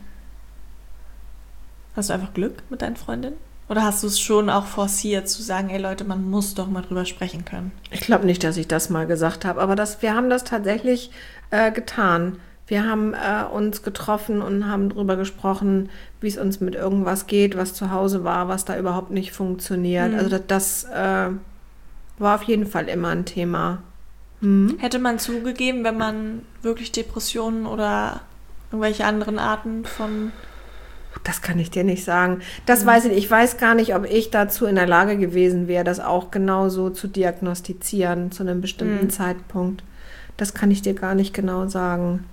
Hast du einfach Glück mit deinen Freundinnen? Oder hast du es schon auch forciert zu sagen, ey Leute, man muss doch mal drüber sprechen können? Ich glaube nicht, dass ich das mal gesagt habe, aber wir haben das tatsächlich getan. Wir haben uns getroffen und haben drüber gesprochen, wie es uns mit irgendwas geht, was zu Hause war, was da überhaupt nicht funktioniert. Also das war auf jeden Fall immer ein Thema. Hätte man zugegeben, wenn man wirklich Depressionen oder irgendwelche anderen Arten von... Das kann ich dir nicht sagen. Das weiß ich nicht. Ich weiß gar nicht, ob ich dazu in der Lage gewesen wäre, das auch genauso zu diagnostizieren zu einem bestimmten Zeitpunkt. Das kann ich dir gar nicht genau sagen.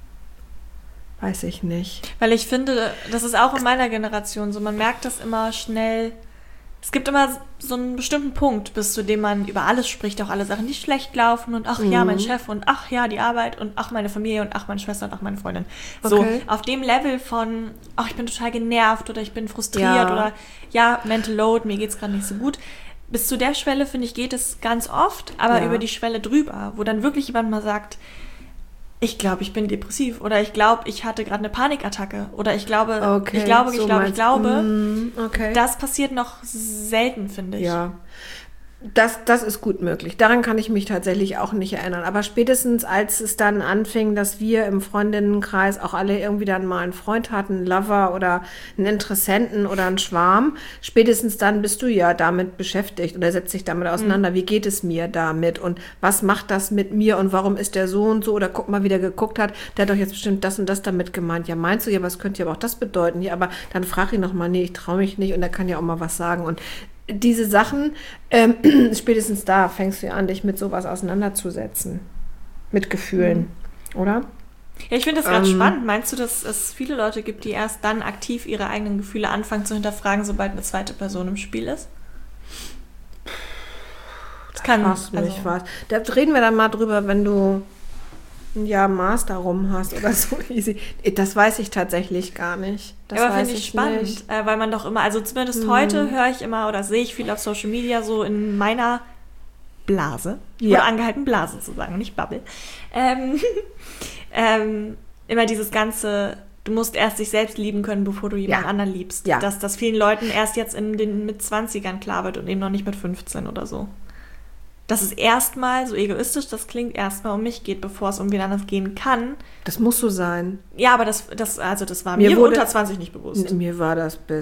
Weiß ich nicht. Weil ich finde, das ist auch in meiner Generation so, man merkt das immer schnell. Es gibt immer so einen bestimmten Punkt, bis zu dem man über alles spricht, auch alle Sachen, die schlecht laufen und ach ja, mein Chef und ach ja, die Arbeit und ach, meine Familie und ach, meine Schwester und ach, meine Freundin. So, auf dem Level von, ach, ich bin total genervt oder ich bin frustriert oder ja, Mental Load, mir geht's gerade nicht so gut. bis zu der Schwelle, finde ich, geht es ganz oft, aber über die Schwelle drüber, wo dann wirklich jemand mal sagt, ich glaube, ich bin depressiv oder ich glaube, ich hatte gerade eine Panikattacke oder ich glaube, das passiert noch selten, finde ich. Ja, das ist gut möglich. Daran kann ich mich tatsächlich auch nicht erinnern. Aber spätestens, als es dann anfing, dass wir im Freundinnenkreis auch alle irgendwie dann mal einen Freund hatten, einen Lover oder einen Interessenten oder einen Schwarm, spätestens dann bist du ja damit beschäftigt oder setzt dich damit auseinander. Wie geht es mir damit und was macht das mit mir und warum ist der so und so? Oder guck mal, wie der geguckt hat. Der hat doch jetzt bestimmt das und das damit gemeint. Ja, meinst du, ja, was könnte ja aber auch das bedeuten? Ja, aber dann frag ihn noch mal, nee, ich traue mich nicht und er kann ja auch mal was sagen. Und diese Sachen, spätestens da fängst du an, dich mit sowas auseinanderzusetzen. Mit Gefühlen, oder? Ja, ich finde das gerade spannend. Meinst du, dass es viele Leute gibt, die erst dann aktiv ihre eigenen Gefühle anfangen zu hinterfragen, sobald eine zweite Person im Spiel ist? Das kann was. Da reden wir dann mal drüber, wenn du ein Jahr Master rum hast oder so. Das weiß ich tatsächlich gar nicht. Das aber finde ich spannend, weil man doch immer, also zumindest heute höre ich immer oder sehe ich viel auf Social Media so in meiner Blase, oder angehalten Blase zu sagen, nicht Bubble, immer dieses ganze, du musst erst dich selbst lieben können, bevor du jemand anderen liebst. Ja. Dass das vielen Leuten erst jetzt in den mit 20ern klar wird und eben noch nicht mit 15 oder so. Dass es erstmal, so egoistisch das klingt, erstmal um mich geht, bevor es um wen anders gehen kann. Das muss so sein. Ja, aber das war mir unter 20 nicht bewusst. Mir war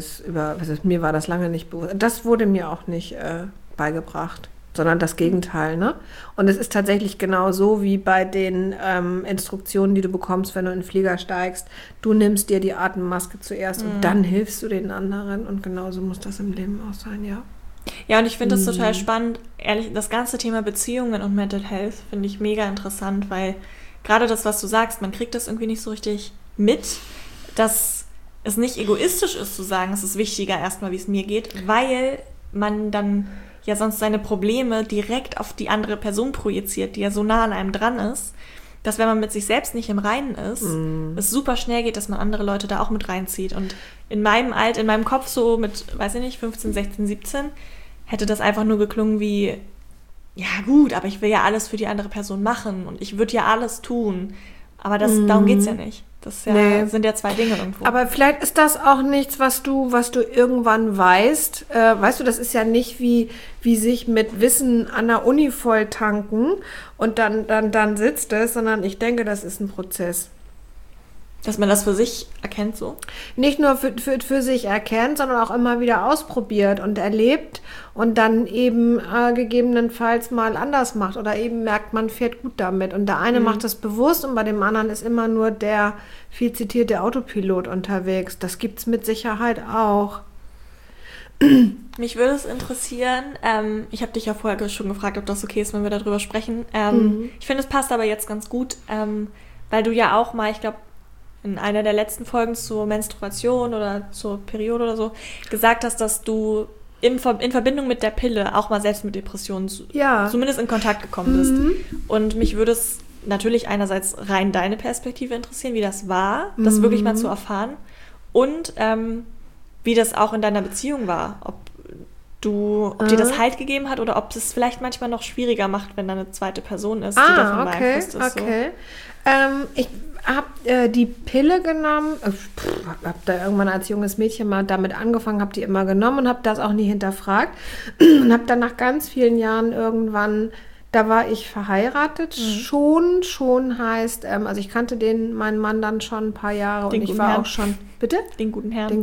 das lange nicht bewusst. Das wurde mir auch nicht beigebracht, sondern das Gegenteil, ne? Und es ist tatsächlich genau so wie bei den Instruktionen, die du bekommst, wenn du in den Flieger steigst. Du nimmst dir die Atemmaske zuerst und dann hilfst du den anderen. Und genauso muss das im Leben auch sein, ja. Ja, und ich finde das total spannend. Ehrlich, das ganze Thema Beziehungen und Mental Health finde ich mega interessant, weil gerade das, was du sagst, man kriegt das irgendwie nicht so richtig mit, dass es nicht egoistisch ist zu sagen, es ist wichtiger erstmal, wie es mir geht, weil man dann ja sonst seine Probleme direkt auf die andere Person projiziert, die ja so nah an einem dran ist, dass wenn man mit sich selbst nicht im Reinen ist, es super schnell geht, dass man andere Leute da auch mit reinzieht. Und in meinem Kopf so mit, weiß ich nicht, 15, 16, 17, hätte das einfach nur geklungen wie, ja gut, aber ich will ja alles für die andere Person machen und ich würde ja alles tun. Aber darum geht's ja nicht. Das sind ja zwei Dinge irgendwo. Aber vielleicht ist das auch nichts, was du irgendwann weißt. Weißt du, das ist ja nicht wie sich mit Wissen an der Uni voll tanken und dann sitzt es, sondern ich denke, das ist ein Prozess. Dass man das für sich erkennt so? Nicht nur für sich erkennt, sondern auch immer wieder ausprobiert und erlebt und dann eben gegebenenfalls mal anders macht oder eben merkt, man fährt gut damit. Und der eine macht das bewusst und bei dem anderen ist immer nur der viel zitierte Autopilot unterwegs. Das gibt's mit Sicherheit auch. Mich würde es interessieren, ich habe dich ja vorher schon gefragt, ob das okay ist, wenn wir darüber sprechen. Ich finde, es passt aber jetzt ganz gut, weil du ja auch mal, ich glaube, in einer der letzten Folgen zur Menstruation oder zur Periode oder so gesagt hast, dass du in Verbindung mit der Pille auch mal selbst mit Depressionen zumindest in Kontakt gekommen bist. Und mich würde es natürlich einerseits rein deine Perspektive interessieren, wie das war, das wirklich mal zu erfahren und wie das auch in deiner Beziehung war, ob dir das Halt gegeben hat oder ob es vielleicht manchmal noch schwieriger macht, wenn da eine zweite Person ist, die davon beeinflusst ist. Okay. Ich habe die Pille genommen, habe da irgendwann als junges Mädchen mal damit angefangen, habe die immer genommen und habe das auch nie hinterfragt und habe dann nach ganz vielen Jahren irgendwann, da war ich verheiratet, schon heißt, also ich kannte meinen Mann dann schon ein paar Jahre und ich war auch schon, bitte? Den guten Herrn.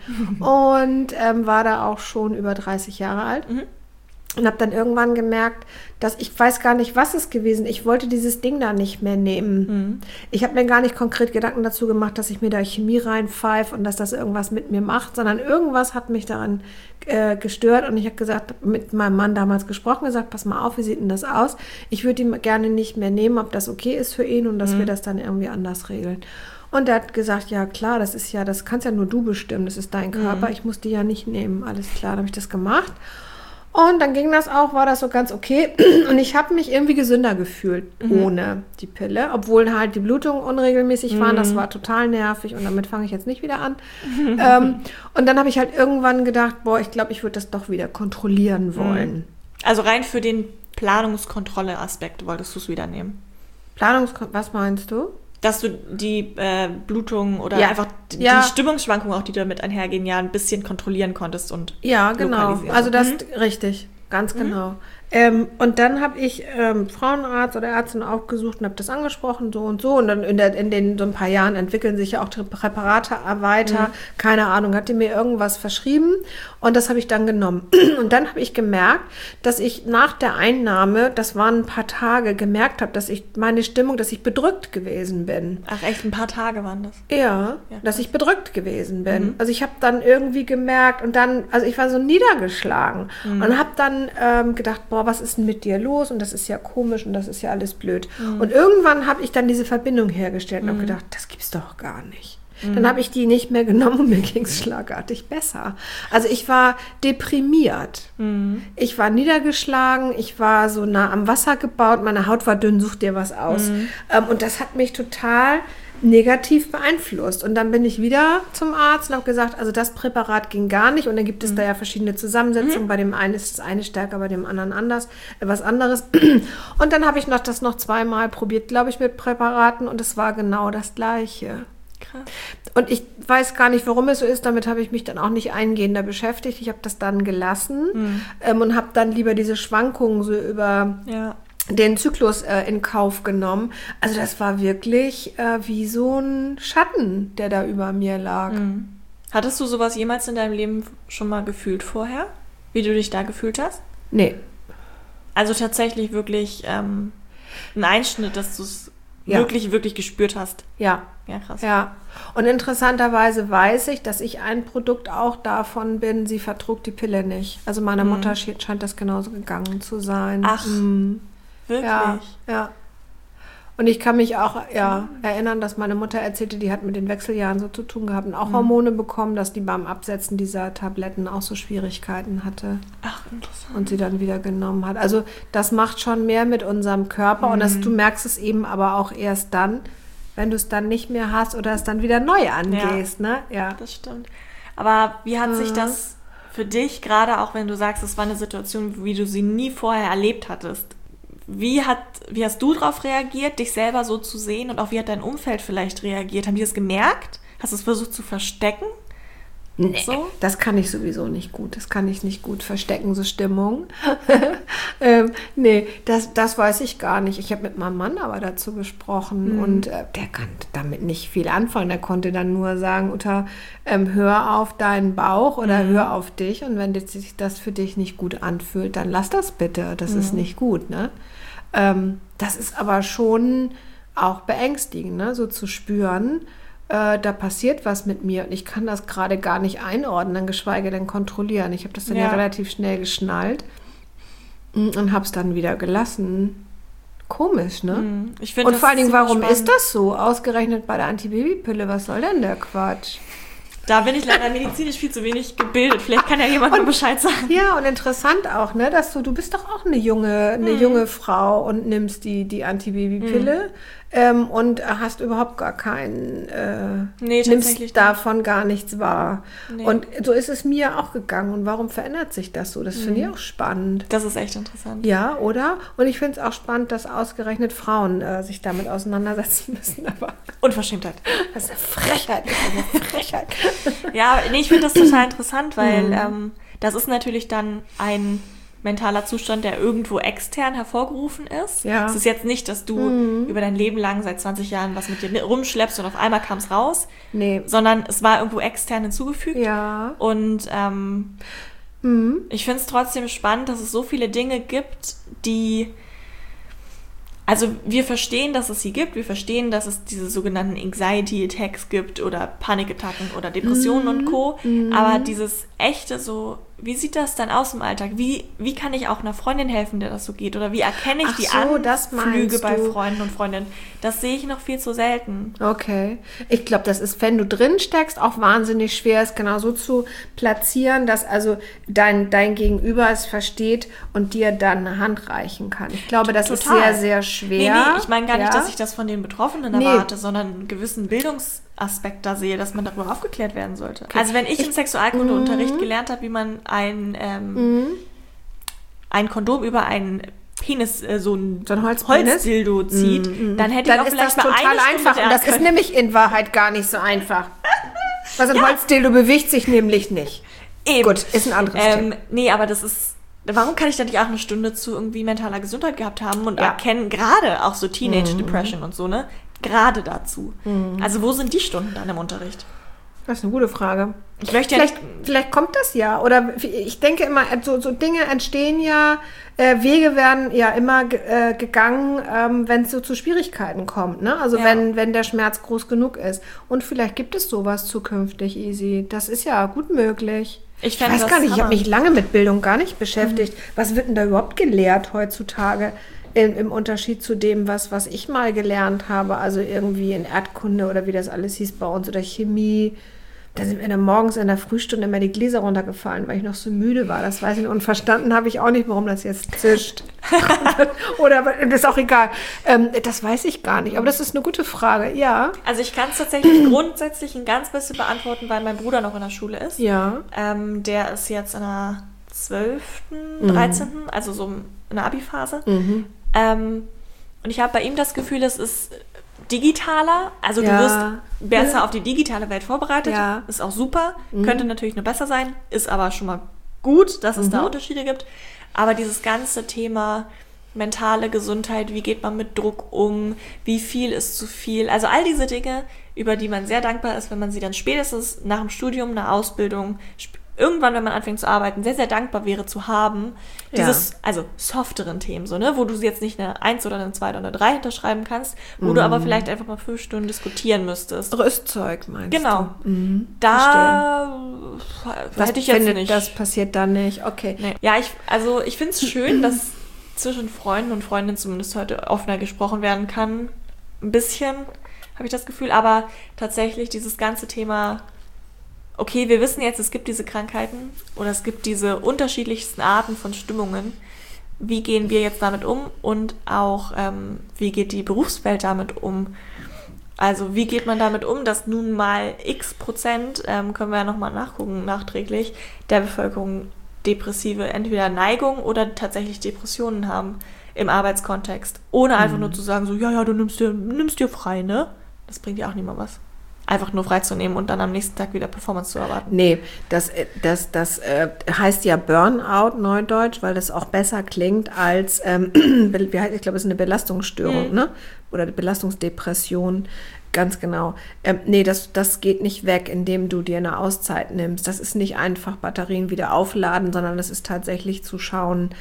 Und war da auch schon über 30 Jahre alt. Und habe dann irgendwann gemerkt, dass ich weiß gar nicht, was es gewesen ist. Ich wollte dieses Ding da nicht mehr nehmen. Ich habe mir gar nicht konkret Gedanken dazu gemacht, dass ich mir da Chemie reinpfeife und dass das irgendwas mit mir macht, sondern irgendwas hat mich daran gestört. Und ich habe gesagt, mit meinem Mann damals gesprochen, gesagt, pass mal auf, wie sieht denn das aus? Ich würde ihn gerne nicht mehr nehmen, ob das okay ist für ihn und dass wir das dann irgendwie anders regeln. Und er hat gesagt, ja klar, das kannst ja nur du bestimmen, das ist dein Körper, ich muss die ja nicht nehmen, alles klar. Dann habe ich das gemacht. Und dann ging das auch, war das so ganz okay. Und ich habe mich irgendwie gesünder gefühlt ohne die Pille, obwohl halt die Blutungen unregelmäßig waren. Das war total nervig und damit fange ich jetzt nicht wieder an. Und dann habe ich halt irgendwann gedacht, boah, ich glaube, ich würde das doch wieder kontrollieren wollen. Also rein für den Planungskontrolle-Aspekt wolltest du es wieder nehmen? Was meinst du? Dass du die Blutungen oder einfach die Stimmungsschwankungen, auch die damit einhergehen, ja ein bisschen kontrollieren konntest und ja, genau. Also das richtig, ganz genau. Und dann habe ich Frauenarzt oder Ärztin aufgesucht und habe das angesprochen, so und so. Und dann in den so ein paar Jahren entwickeln sich ja auch die Präparate weiter. Keine Ahnung, hat die mir irgendwas verschrieben und das habe ich dann genommen. Und dann habe ich gemerkt, dass ich nach der Einnahme, das waren ein paar Tage, gemerkt habe, dass ich bedrückt gewesen bin. Ach echt, ein paar Tage waren das? Ja, dass ich bedrückt gewesen bin. Also ich habe dann irgendwie gemerkt und dann, also ich war so niedergeschlagen und habe dann gedacht, boah, was ist denn mit dir los? Und das ist ja komisch und das ist ja alles blöd. Und irgendwann habe ich dann diese Verbindung hergestellt und habe gedacht, das gibt's doch gar nicht. Dann habe ich die nicht mehr genommen und mir ging es schlagartig besser. Also ich war deprimiert. Ich war niedergeschlagen, ich war so nah am Wasser gebaut, meine Haut war dünn, such dir was aus. Und das hat mich total negativ beeinflusst. Und dann bin ich wieder zum Arzt und habe gesagt, also das Präparat ging gar nicht. Und dann gibt es da ja verschiedene Zusammensetzungen. Bei dem einen ist das eine stärker, bei dem anderen was anderes. Und dann habe ich das noch zweimal probiert, glaube ich, mit Präparaten. Und es war genau das Gleiche. Krass. Und ich weiß gar nicht, warum es so ist. Damit habe ich mich dann auch nicht eingehender beschäftigt. Ich habe das dann gelassen und habe dann lieber diese Schwankungen so über den Zyklus in Kauf genommen. Also das war wirklich wie so ein Schatten, der da über mir lag. Hattest du sowas jemals in deinem Leben schon mal gefühlt vorher? Wie du dich da gefühlt hast? Nee. Also tatsächlich wirklich ein Einschnitt, dass du es wirklich, wirklich gespürt hast. Ja. Ja, krass. Ja. Und interessanterweise weiß ich, dass ich ein Produkt auch davon bin, sie vertrug die Pille nicht. Also meiner Mutter scheint das genauso gegangen zu sein. Ach, wirklich? Ja. Und ich kann mich auch erinnern, dass meine Mutter erzählte, die hat mit den Wechseljahren so zu tun gehabt und auch Hormone bekommen, dass die beim Absetzen dieser Tabletten auch so Schwierigkeiten hatte. Ach, interessant. Und sie dann wieder genommen hat. Also das macht schon mehr mit unserem Körper und du merkst es eben aber auch erst dann, wenn du es dann nicht mehr hast oder es dann wieder neu angehst. Ne? Ja, das stimmt. Aber wie hat sich das für dich, gerade auch wenn du sagst, es war eine Situation, wie du sie nie vorher erlebt hattest, wie hast du darauf reagiert, dich selber so zu sehen und auch wie hat dein Umfeld vielleicht reagiert? Haben die das gemerkt? Hast du es versucht zu verstecken? Nee, das kann ich sowieso nicht gut. Das kann ich nicht gut verstecken, so Stimmung. Nee, das weiß ich gar nicht. Ich habe mit meinem Mann aber dazu gesprochen und der kann damit nicht viel anfangen. Der konnte dann nur sagen, Uta, hör auf deinen Bauch oder hör auf dich und wenn sich das für dich nicht gut anfühlt, dann lass das bitte. Das ist nicht gut, ne? Das ist aber schon auch beängstigend, ne? So zu spüren, da passiert was mit mir und ich kann das gerade gar nicht einordnen, geschweige denn kontrollieren. Ich habe das dann ja relativ schnell geschnallt und habe es dann wieder gelassen. Komisch, ne? Ich find, und vor allen Dingen, warum spannend. ist das so? Ausgerechnet bei der Antibabypille, was soll denn der Quatsch? Da bin ich leider medizinisch viel zu wenig gebildet. Vielleicht kann ja jemand mal Bescheid sagen. Ja, und interessant auch, ne, dass du bist doch auch eine junge Frau und nimmst die Antibabypille und hast überhaupt gar keinen, nimmst davon gar nichts wahr. Nee. Und so ist es mir auch gegangen. Und warum verändert sich das so? Das finde ich auch spannend. Das ist echt interessant. Ja, oder? Und ich finde es auch spannend, dass ausgerechnet Frauen sich damit auseinandersetzen müssen. Aber Unverschämtheit. Das ist eine Frechheit. Ja, nee, ich finde das total interessant, weil das ist natürlich dann ein mentaler Zustand, der irgendwo extern hervorgerufen ist. Ja. Es ist jetzt nicht, dass du über dein Leben lang, seit 20 Jahren, was mit dir rumschleppst und auf einmal kam es raus, sondern es war irgendwo extern hinzugefügt. Ja. Und ich finde es trotzdem spannend, dass es so viele Dinge gibt, die... Also wir verstehen, dass es sie gibt, wir verstehen, dass es diese sogenannten Anxiety-Attacks gibt oder Panikattacken oder Depressionen und Co. Aber dieses echte so, wie sieht das dann aus im Alltag? Wie kann ich auch einer Freundin helfen, der das so geht? Oder wie erkenne ich die Anflüge bei Freunden und Freundinnen? Das sehe ich noch viel zu selten. Okay. Ich glaube, das ist, wenn du drin steckst, auch wahnsinnig schwer, es genau so zu platzieren, dass also dein Gegenüber es versteht und dir dann eine Hand reichen kann. Ich glaube, das ist sehr, sehr schwer. Nee, ich meine gar nicht, dass ich das von den Betroffenen erwarte, sondern einen gewissen Bildungsaspekt da sehe, dass man darüber aufgeklärt werden sollte. Okay. Also wenn ich im Sexualkundeunterricht gelernt habe, wie man ein Kondom über einen Penis, so ein Holzdildo zieht, dann hätte ich auch vielleicht mal total einfach. Und das ist nämlich in Wahrheit gar nicht so einfach. Weil so ein Holzdildo bewegt sich nämlich nicht. Eben. Gut, ist ein anderes Thema. Nee, aber das ist... Warum kann ich da nicht auch eine Stunde zu irgendwie mentaler Gesundheit gehabt haben und erkennen gerade auch so Teenage Depression und so, ne? Gerade dazu. Also wo sind die Stunden dann im Unterricht? Das ist eine gute Frage. Ich möchte vielleicht kommt das ja. Oder ich denke immer, so Dinge entstehen ja, Wege werden ja immer gegangen, wenn es so zu Schwierigkeiten kommt. Ne? Also wenn der Schmerz groß genug ist. Und vielleicht gibt es sowas zukünftig, Easy. Das ist ja gut möglich. Ich weiß gar nicht, ich habe mich lange mit Bildung gar nicht beschäftigt. Was wird denn da überhaupt gelehrt heutzutage? Im Unterschied zu dem, was ich mal gelernt habe, also irgendwie in Erdkunde oder wie das alles hieß bei uns oder Chemie, da sind mir dann morgens in der Frühstunde immer die Gläser runtergefallen, weil ich noch so müde war. Das weiß ich nicht. Und verstanden habe ich auch nicht, warum das jetzt zischt. Oder, das ist auch egal. Das weiß ich gar nicht. Aber das ist eine gute Frage, ja. Also ich kann es tatsächlich grundsätzlich ein ganz bisschen beantworten, weil mein Bruder noch in der Schule ist. Ja. Der ist jetzt in der 12., 13., also so in der Abi-Phase. Und ich habe bei ihm das Gefühl, es ist digitaler, also du wirst besser auf die digitale Welt vorbereitet, ist auch super, könnte natürlich nur besser sein, ist aber schon mal gut, dass es da Unterschiede gibt, aber dieses ganze Thema mentale Gesundheit, wie geht man mit Druck um, wie viel ist zu viel, also all diese Dinge, über die man sehr dankbar ist, wenn man sie dann spätestens nach dem Studium, einer Ausbildung, irgendwann, wenn man anfängt zu arbeiten, sehr, sehr dankbar wäre zu haben, dieses, also softeren Themen, so, ne, wo du jetzt nicht eine 1 oder eine 2 oder eine 3 hinterschreiben kannst, wo du aber vielleicht einfach mal 5 Stunden diskutieren müsstest. Rüstzeug meinst du? Genau. Da hätte ich jetzt nicht. Das passiert dann nicht, okay. Nee. Ja, ich finde es schön, dass zwischen Freunden und Freundinnen zumindest heute offener gesprochen werden kann. Ein bisschen, habe ich das Gefühl, aber tatsächlich dieses ganze Thema, okay, wir wissen jetzt, es gibt diese Krankheiten oder es gibt diese unterschiedlichsten Arten von Stimmungen. Wie gehen wir jetzt damit um und auch, wie geht die Berufswelt damit um? Also wie geht man damit um, dass nun mal x%, können wir ja nochmal nachgucken, nachträglich, der Bevölkerung depressive entweder Neigung oder tatsächlich Depressionen haben im Arbeitskontext. Ohne einfach nur zu sagen, so, ja, du nimmst dir frei, ne? Das bringt ja auch niemand was. Einfach nur freizunehmen und dann am nächsten Tag wieder Performance zu erwarten. Nee, das heißt ja Burnout, Neudeutsch, weil das auch besser klingt als, ich glaube, es ist eine Belastungsstörung, ne? Oder eine Belastungsdepression, ganz genau. Nee, das geht nicht weg, indem du dir eine Auszeit nimmst. Das ist nicht einfach Batterien wieder aufladen, sondern das ist tatsächlich zu schauen,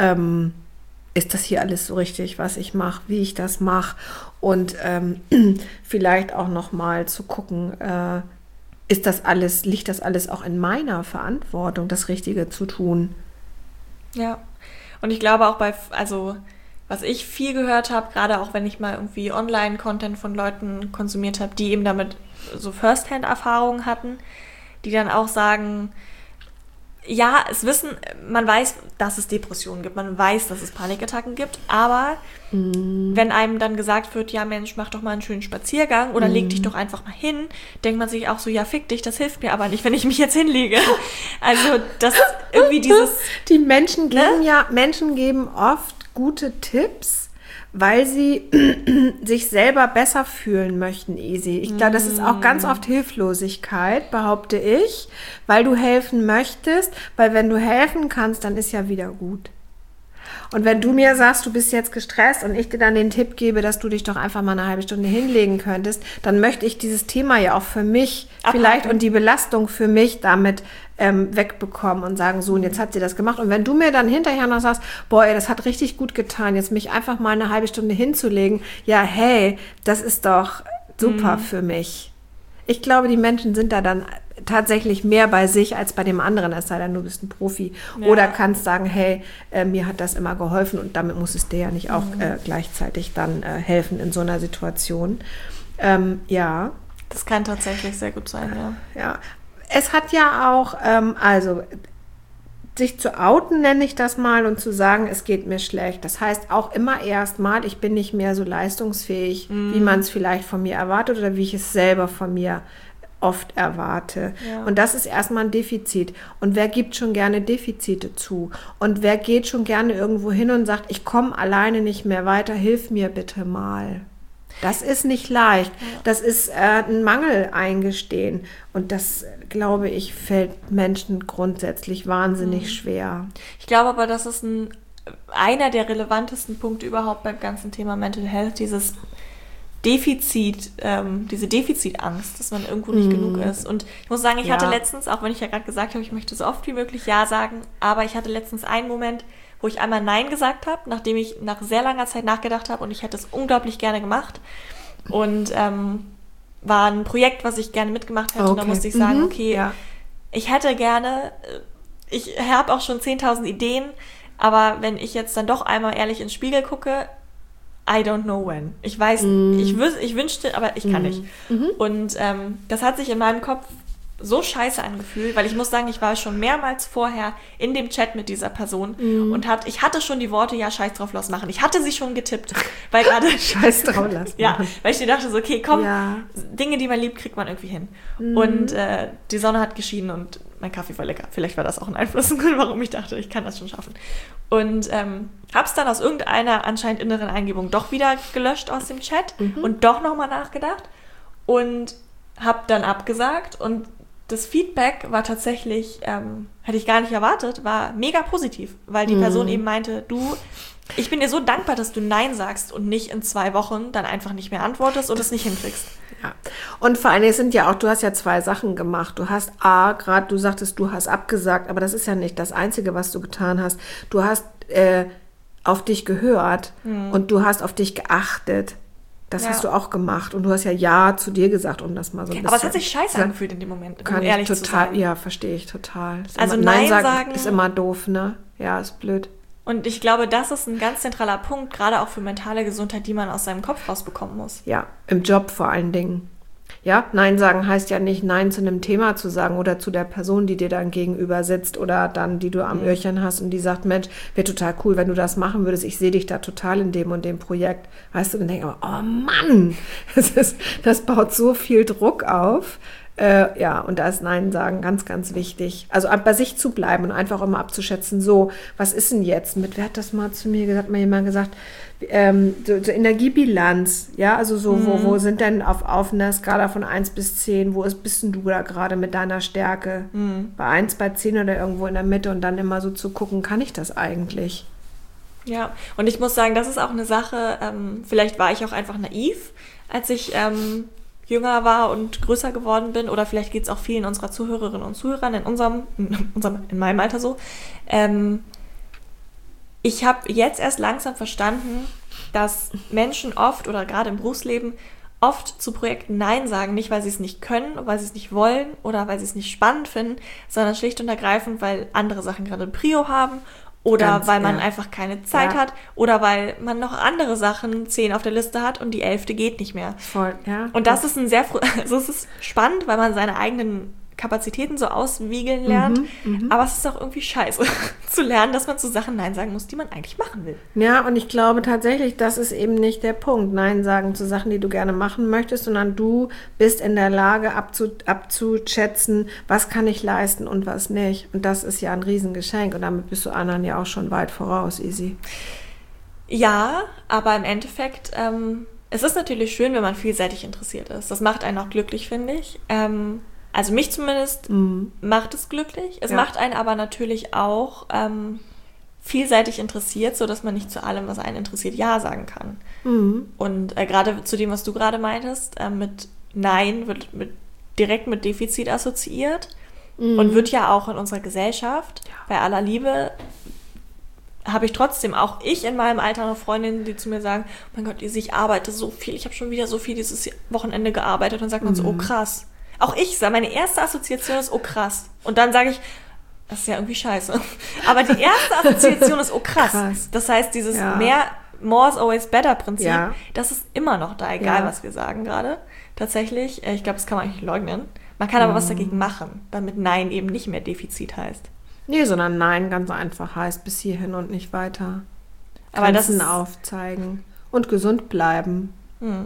ist das hier alles so richtig, was ich mache, wie ich das mache und vielleicht auch noch mal zu gucken, liegt das alles auch in meiner Verantwortung, das Richtige zu tun? Ja, und ich glaube auch was ich viel gehört habe, gerade auch wenn ich mal irgendwie Online-Content von Leuten konsumiert habe, die eben damit so First-Hand-Erfahrungen hatten, die dann auch sagen, ja, man weiß, dass es Depressionen gibt, man weiß, dass es Panikattacken gibt, aber wenn einem dann gesagt wird, ja Mensch, mach doch mal einen schönen Spaziergang oder leg dich doch einfach mal hin, denkt man sich auch so, ja fick dich, das hilft mir aber nicht, wenn ich mich jetzt hinlege. Also das irgendwie dieses... Die Menschen geben oft gute Tipps, weil sie sich selber besser fühlen möchten, Easy. Ich glaube, das ist auch ganz oft Hilflosigkeit, behaupte ich, weil du helfen möchtest, weil wenn du helfen kannst, dann ist ja wieder gut. Und wenn du mir sagst, du bist jetzt gestresst und ich dir dann den Tipp gebe, dass du dich doch einfach mal eine halbe Stunde hinlegen könntest, dann möchte ich dieses Thema ja auch für mich vielleicht und die Belastung für mich damit wegbekommen und sagen, so, und jetzt hat sie das gemacht. Und wenn du mir dann hinterher noch sagst, boah, ey, das hat richtig gut getan, jetzt mich einfach mal eine halbe Stunde hinzulegen, ja, hey, das ist doch super für mich. Ich glaube, die Menschen sind da dann tatsächlich mehr bei sich als bei dem anderen, es sei denn, du bist ein Profi. Ja. Oder kannst sagen, hey, mir hat das immer geholfen und damit muss es dir ja nicht auch gleichzeitig dann helfen in so einer Situation. Ja. Das kann tatsächlich sehr gut sein, ja. Ja. Es hat ja auch, sich zu outen, nenne ich das mal, und zu sagen, es geht mir schlecht. Das heißt auch immer erstmal, ich bin nicht mehr so leistungsfähig, wie man es vielleicht von mir erwartet oder wie ich es selber von mir oft erwarte. Ja. Und das ist erstmal ein Defizit. Und wer gibt schon gerne Defizite zu? Und wer geht schon gerne irgendwo hin und sagt, ich komme alleine nicht mehr weiter, hilf mir bitte mal. Das ist nicht leicht. Das ist ein Mangel eingestehen. Und das, glaube ich, fällt Menschen grundsätzlich wahnsinnig schwer. Ich glaube aber, das ist einer der relevantesten Punkte überhaupt beim ganzen Thema Mental Health, dieses Defizit, diese Defizitangst, dass man irgendwo nicht genug ist. Und ich muss sagen, ich hatte letztens, auch wenn ich ja gerade gesagt habe, ich möchte so oft wie möglich Ja sagen, aber ich hatte letztens einen Moment, wo ich einmal Nein gesagt habe, nachdem ich nach sehr langer Zeit nachgedacht habe und ich hätte es unglaublich gerne gemacht. Und war ein Projekt, was ich gerne mitgemacht hätte. Okay. Und da musste ich sagen, ich hätte gerne, ich habe auch schon 10.000 Ideen, aber wenn ich jetzt dann doch einmal ehrlich ins Spiegel gucke, I don't know when. Ich weiß, ich wünschte, aber ich kann nicht. Und das hat sich in meinem Kopf so scheiße angefühlt, weil ich muss sagen, ich war schon mehrmals vorher in dem Chat mit dieser Person und ich hatte schon die Worte, ja, scheiß drauf, lass machen. Ich hatte sie schon getippt, weil gerade scheiß drauf, lass machen. Ja, weil ich dir dachte so, okay, komm, Dinge, die man liebt, kriegt man irgendwie hin. Und die Sonne hat geschienen und mein Kaffee war lecker. Vielleicht war das auch ein Einfluss, warum ich dachte, ich kann das schon schaffen. Und hab's dann aus irgendeiner anscheinend inneren Eingebung doch wieder gelöscht aus dem Chat und doch nochmal nachgedacht und hab dann abgesagt und das Feedback war tatsächlich, hätte ich gar nicht erwartet, war mega positiv, weil die Person eben meinte, ich bin dir so dankbar, dass du Nein sagst und nicht in 2 Wochen dann einfach nicht mehr antwortest und es nicht hinkriegst. Ja. Und vor allem sind ja auch, du hast ja 2 Sachen gemacht. Du hast gerade du sagtest, du hast abgesagt, aber das ist ja nicht das Einzige, was du getan hast. Du hast auf dich gehört und du hast auf dich geachtet. Das hast du auch gemacht. Und du hast ja zu dir gesagt, um das mal so ein bisschen... Aber es hat sich scheiße angefühlt in dem Moment, um ehrlich zu sein. Ja, verstehe ich total. Also Nein sagen ist immer doof, ne? Ja, ist blöd. Und ich glaube, das ist ein ganz zentraler Punkt, gerade auch für mentale Gesundheit, die man aus seinem Kopf rausbekommen muss. Ja, im Job vor allen Dingen. Ja, Nein sagen heißt ja nicht, Nein zu einem Thema zu sagen oder zu der Person, die dir dann gegenüber sitzt oder dann, die du am Öhrchen hast und die sagt, Mensch, wäre total cool, wenn du das machen würdest. Ich sehe dich da total in dem und dem Projekt. Weißt du, dann denkst du, oh Mann, das baut so viel Druck auf. Und da ist Nein sagen ganz, ganz wichtig. Also bei sich zu bleiben und einfach immer abzuschätzen, so, was ist denn jetzt wer hat das mal zu mir gesagt, mal jemand gesagt, so Energiebilanz, ja, also so, wo sind denn auf einer Skala von 1 bis 10, bist denn du da gerade mit deiner Stärke? Bei 1, bei 10 oder irgendwo in der Mitte und dann immer so zu gucken, kann ich das eigentlich? Ja, und ich muss sagen, das ist auch eine Sache, vielleicht war ich auch einfach naiv, als ich jünger war und größer geworden bin, oder vielleicht geht es auch vielen unserer Zuhörerinnen und Zuhörern in meinem Alter so. Ich habe jetzt erst langsam verstanden, dass Menschen oft oder gerade im Berufsleben oft zu Projekten Nein sagen, nicht weil sie es nicht können, weil sie es nicht wollen oder weil sie es nicht spannend finden, sondern schlicht und ergreifend, weil andere Sachen gerade Prio haben oder weil man einfach keine Zeit hat oder weil man noch andere Sachen 10 auf der Liste hat und die 11. geht nicht mehr. Voll, ja. Und das ist es ist spannend, weil man seine eigenen Kapazitäten so auswiegeln lernt, aber es ist auch irgendwie scheiße zu lernen, dass man zu Sachen Nein sagen muss, die man eigentlich machen will. Ja, und ich glaube tatsächlich, das ist eben nicht der Punkt, Nein sagen zu Sachen, die du gerne machen möchtest, sondern du bist in der Lage abzuschätzen, was kann ich leisten und was nicht. Und das ist ja ein Riesengeschenk und damit bist du anderen ja auch schon weit voraus, Easy. Ja, aber im Endeffekt, es ist natürlich schön, wenn man vielseitig interessiert ist. Das macht einen auch glücklich, finde ich. Also mich zumindest macht es glücklich. Es macht einen aber natürlich auch vielseitig interessiert, sodass man nicht zu allem, was einen interessiert, Ja sagen kann. Und gerade zu dem, was du gerade meintest, mit Nein wird direkt mit Defizit assoziiert und wird ja auch in unserer Gesellschaft, bei aller Liebe, habe ich trotzdem auch in meinem Alter noch Freundinnen, die zu mir sagen, oh mein Gott, ich arbeite so viel, ich habe schon wieder so viel dieses Wochenende gearbeitet. Und dann sagt man so, oh krass. Auch ich, meine erste Assoziation ist, oh krass. Und dann sage ich, das ist ja irgendwie scheiße. Aber die erste Assoziation ist, oh krass. Das heißt, dieses more is always better Prinzip, das ist immer noch da, egal was wir sagen gerade. Tatsächlich, ich glaube, das kann man eigentlich leugnen. Man kann aber was dagegen machen, damit Nein eben nicht mehr Defizit heißt. Nee, sondern Nein ganz einfach heißt bis hierhin und nicht weiter. Aber Grenzen aufzeigen und gesund bleiben.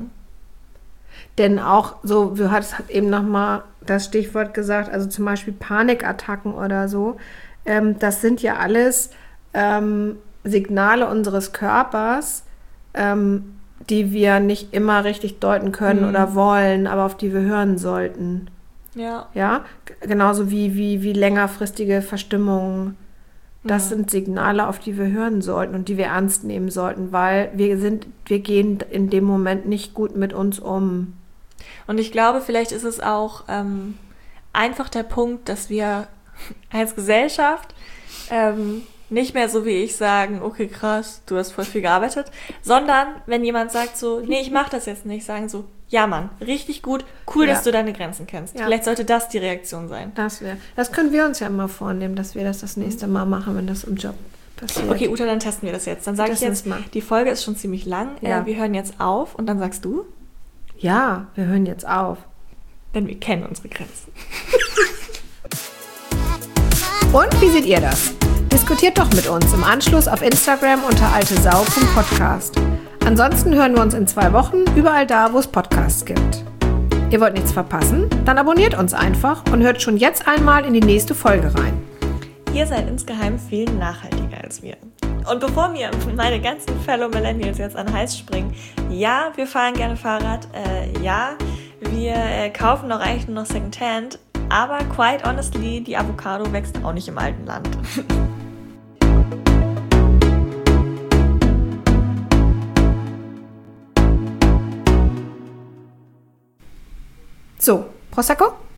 Denn auch so, du hast eben nochmal das Stichwort gesagt, also zum Beispiel Panikattacken oder so, das sind ja alles Signale unseres Körpers, die wir nicht immer richtig deuten können oder wollen, aber auf die wir hören sollten. Ja, genauso wie längerfristige Verstimmungen. Das sind Signale, auf die wir hören sollten und die wir ernst nehmen sollten, weil wir gehen in dem Moment nicht gut mit uns um. Und ich glaube, vielleicht ist es auch einfach der Punkt, dass wir als Gesellschaft nicht mehr so wie ich sagen, okay, krass, du hast voll viel gearbeitet, sondern wenn jemand sagt so, nee, ich mach das jetzt nicht, sagen so, ja Mann, richtig gut, cool, dass du deine Grenzen kennst. Ja. Vielleicht sollte das die Reaktion sein. Das können wir uns ja immer vornehmen, dass wir das nächste Mal machen, wenn das im Job passiert. Okay, Uta, dann testen wir das jetzt. Dann sage ich jetzt, die Folge ist schon ziemlich lang, wir hören jetzt auf und dann sagst du? Ja, wir hören jetzt auf. Denn wir kennen unsere Grenzen. Und wie seht ihr das? Diskutiert doch mit uns im Anschluss auf Instagram unter altesau.podcast. Ansonsten hören wir uns in 2 Wochen überall da, wo es Podcasts gibt. Ihr wollt nichts verpassen? Dann abonniert uns einfach und hört schon jetzt einmal in die nächste Folge rein. Ihr seid insgeheim viel nachhaltiger als wir. Und bevor mir meine ganzen Fellow Millennials jetzt an den Hals springen, ja, wir fahren gerne Fahrrad, ja, wir kaufen doch eigentlich nur noch Secondhand, aber quite honestly, die Avocado wächst auch nicht im alten Land. So, Prosecco?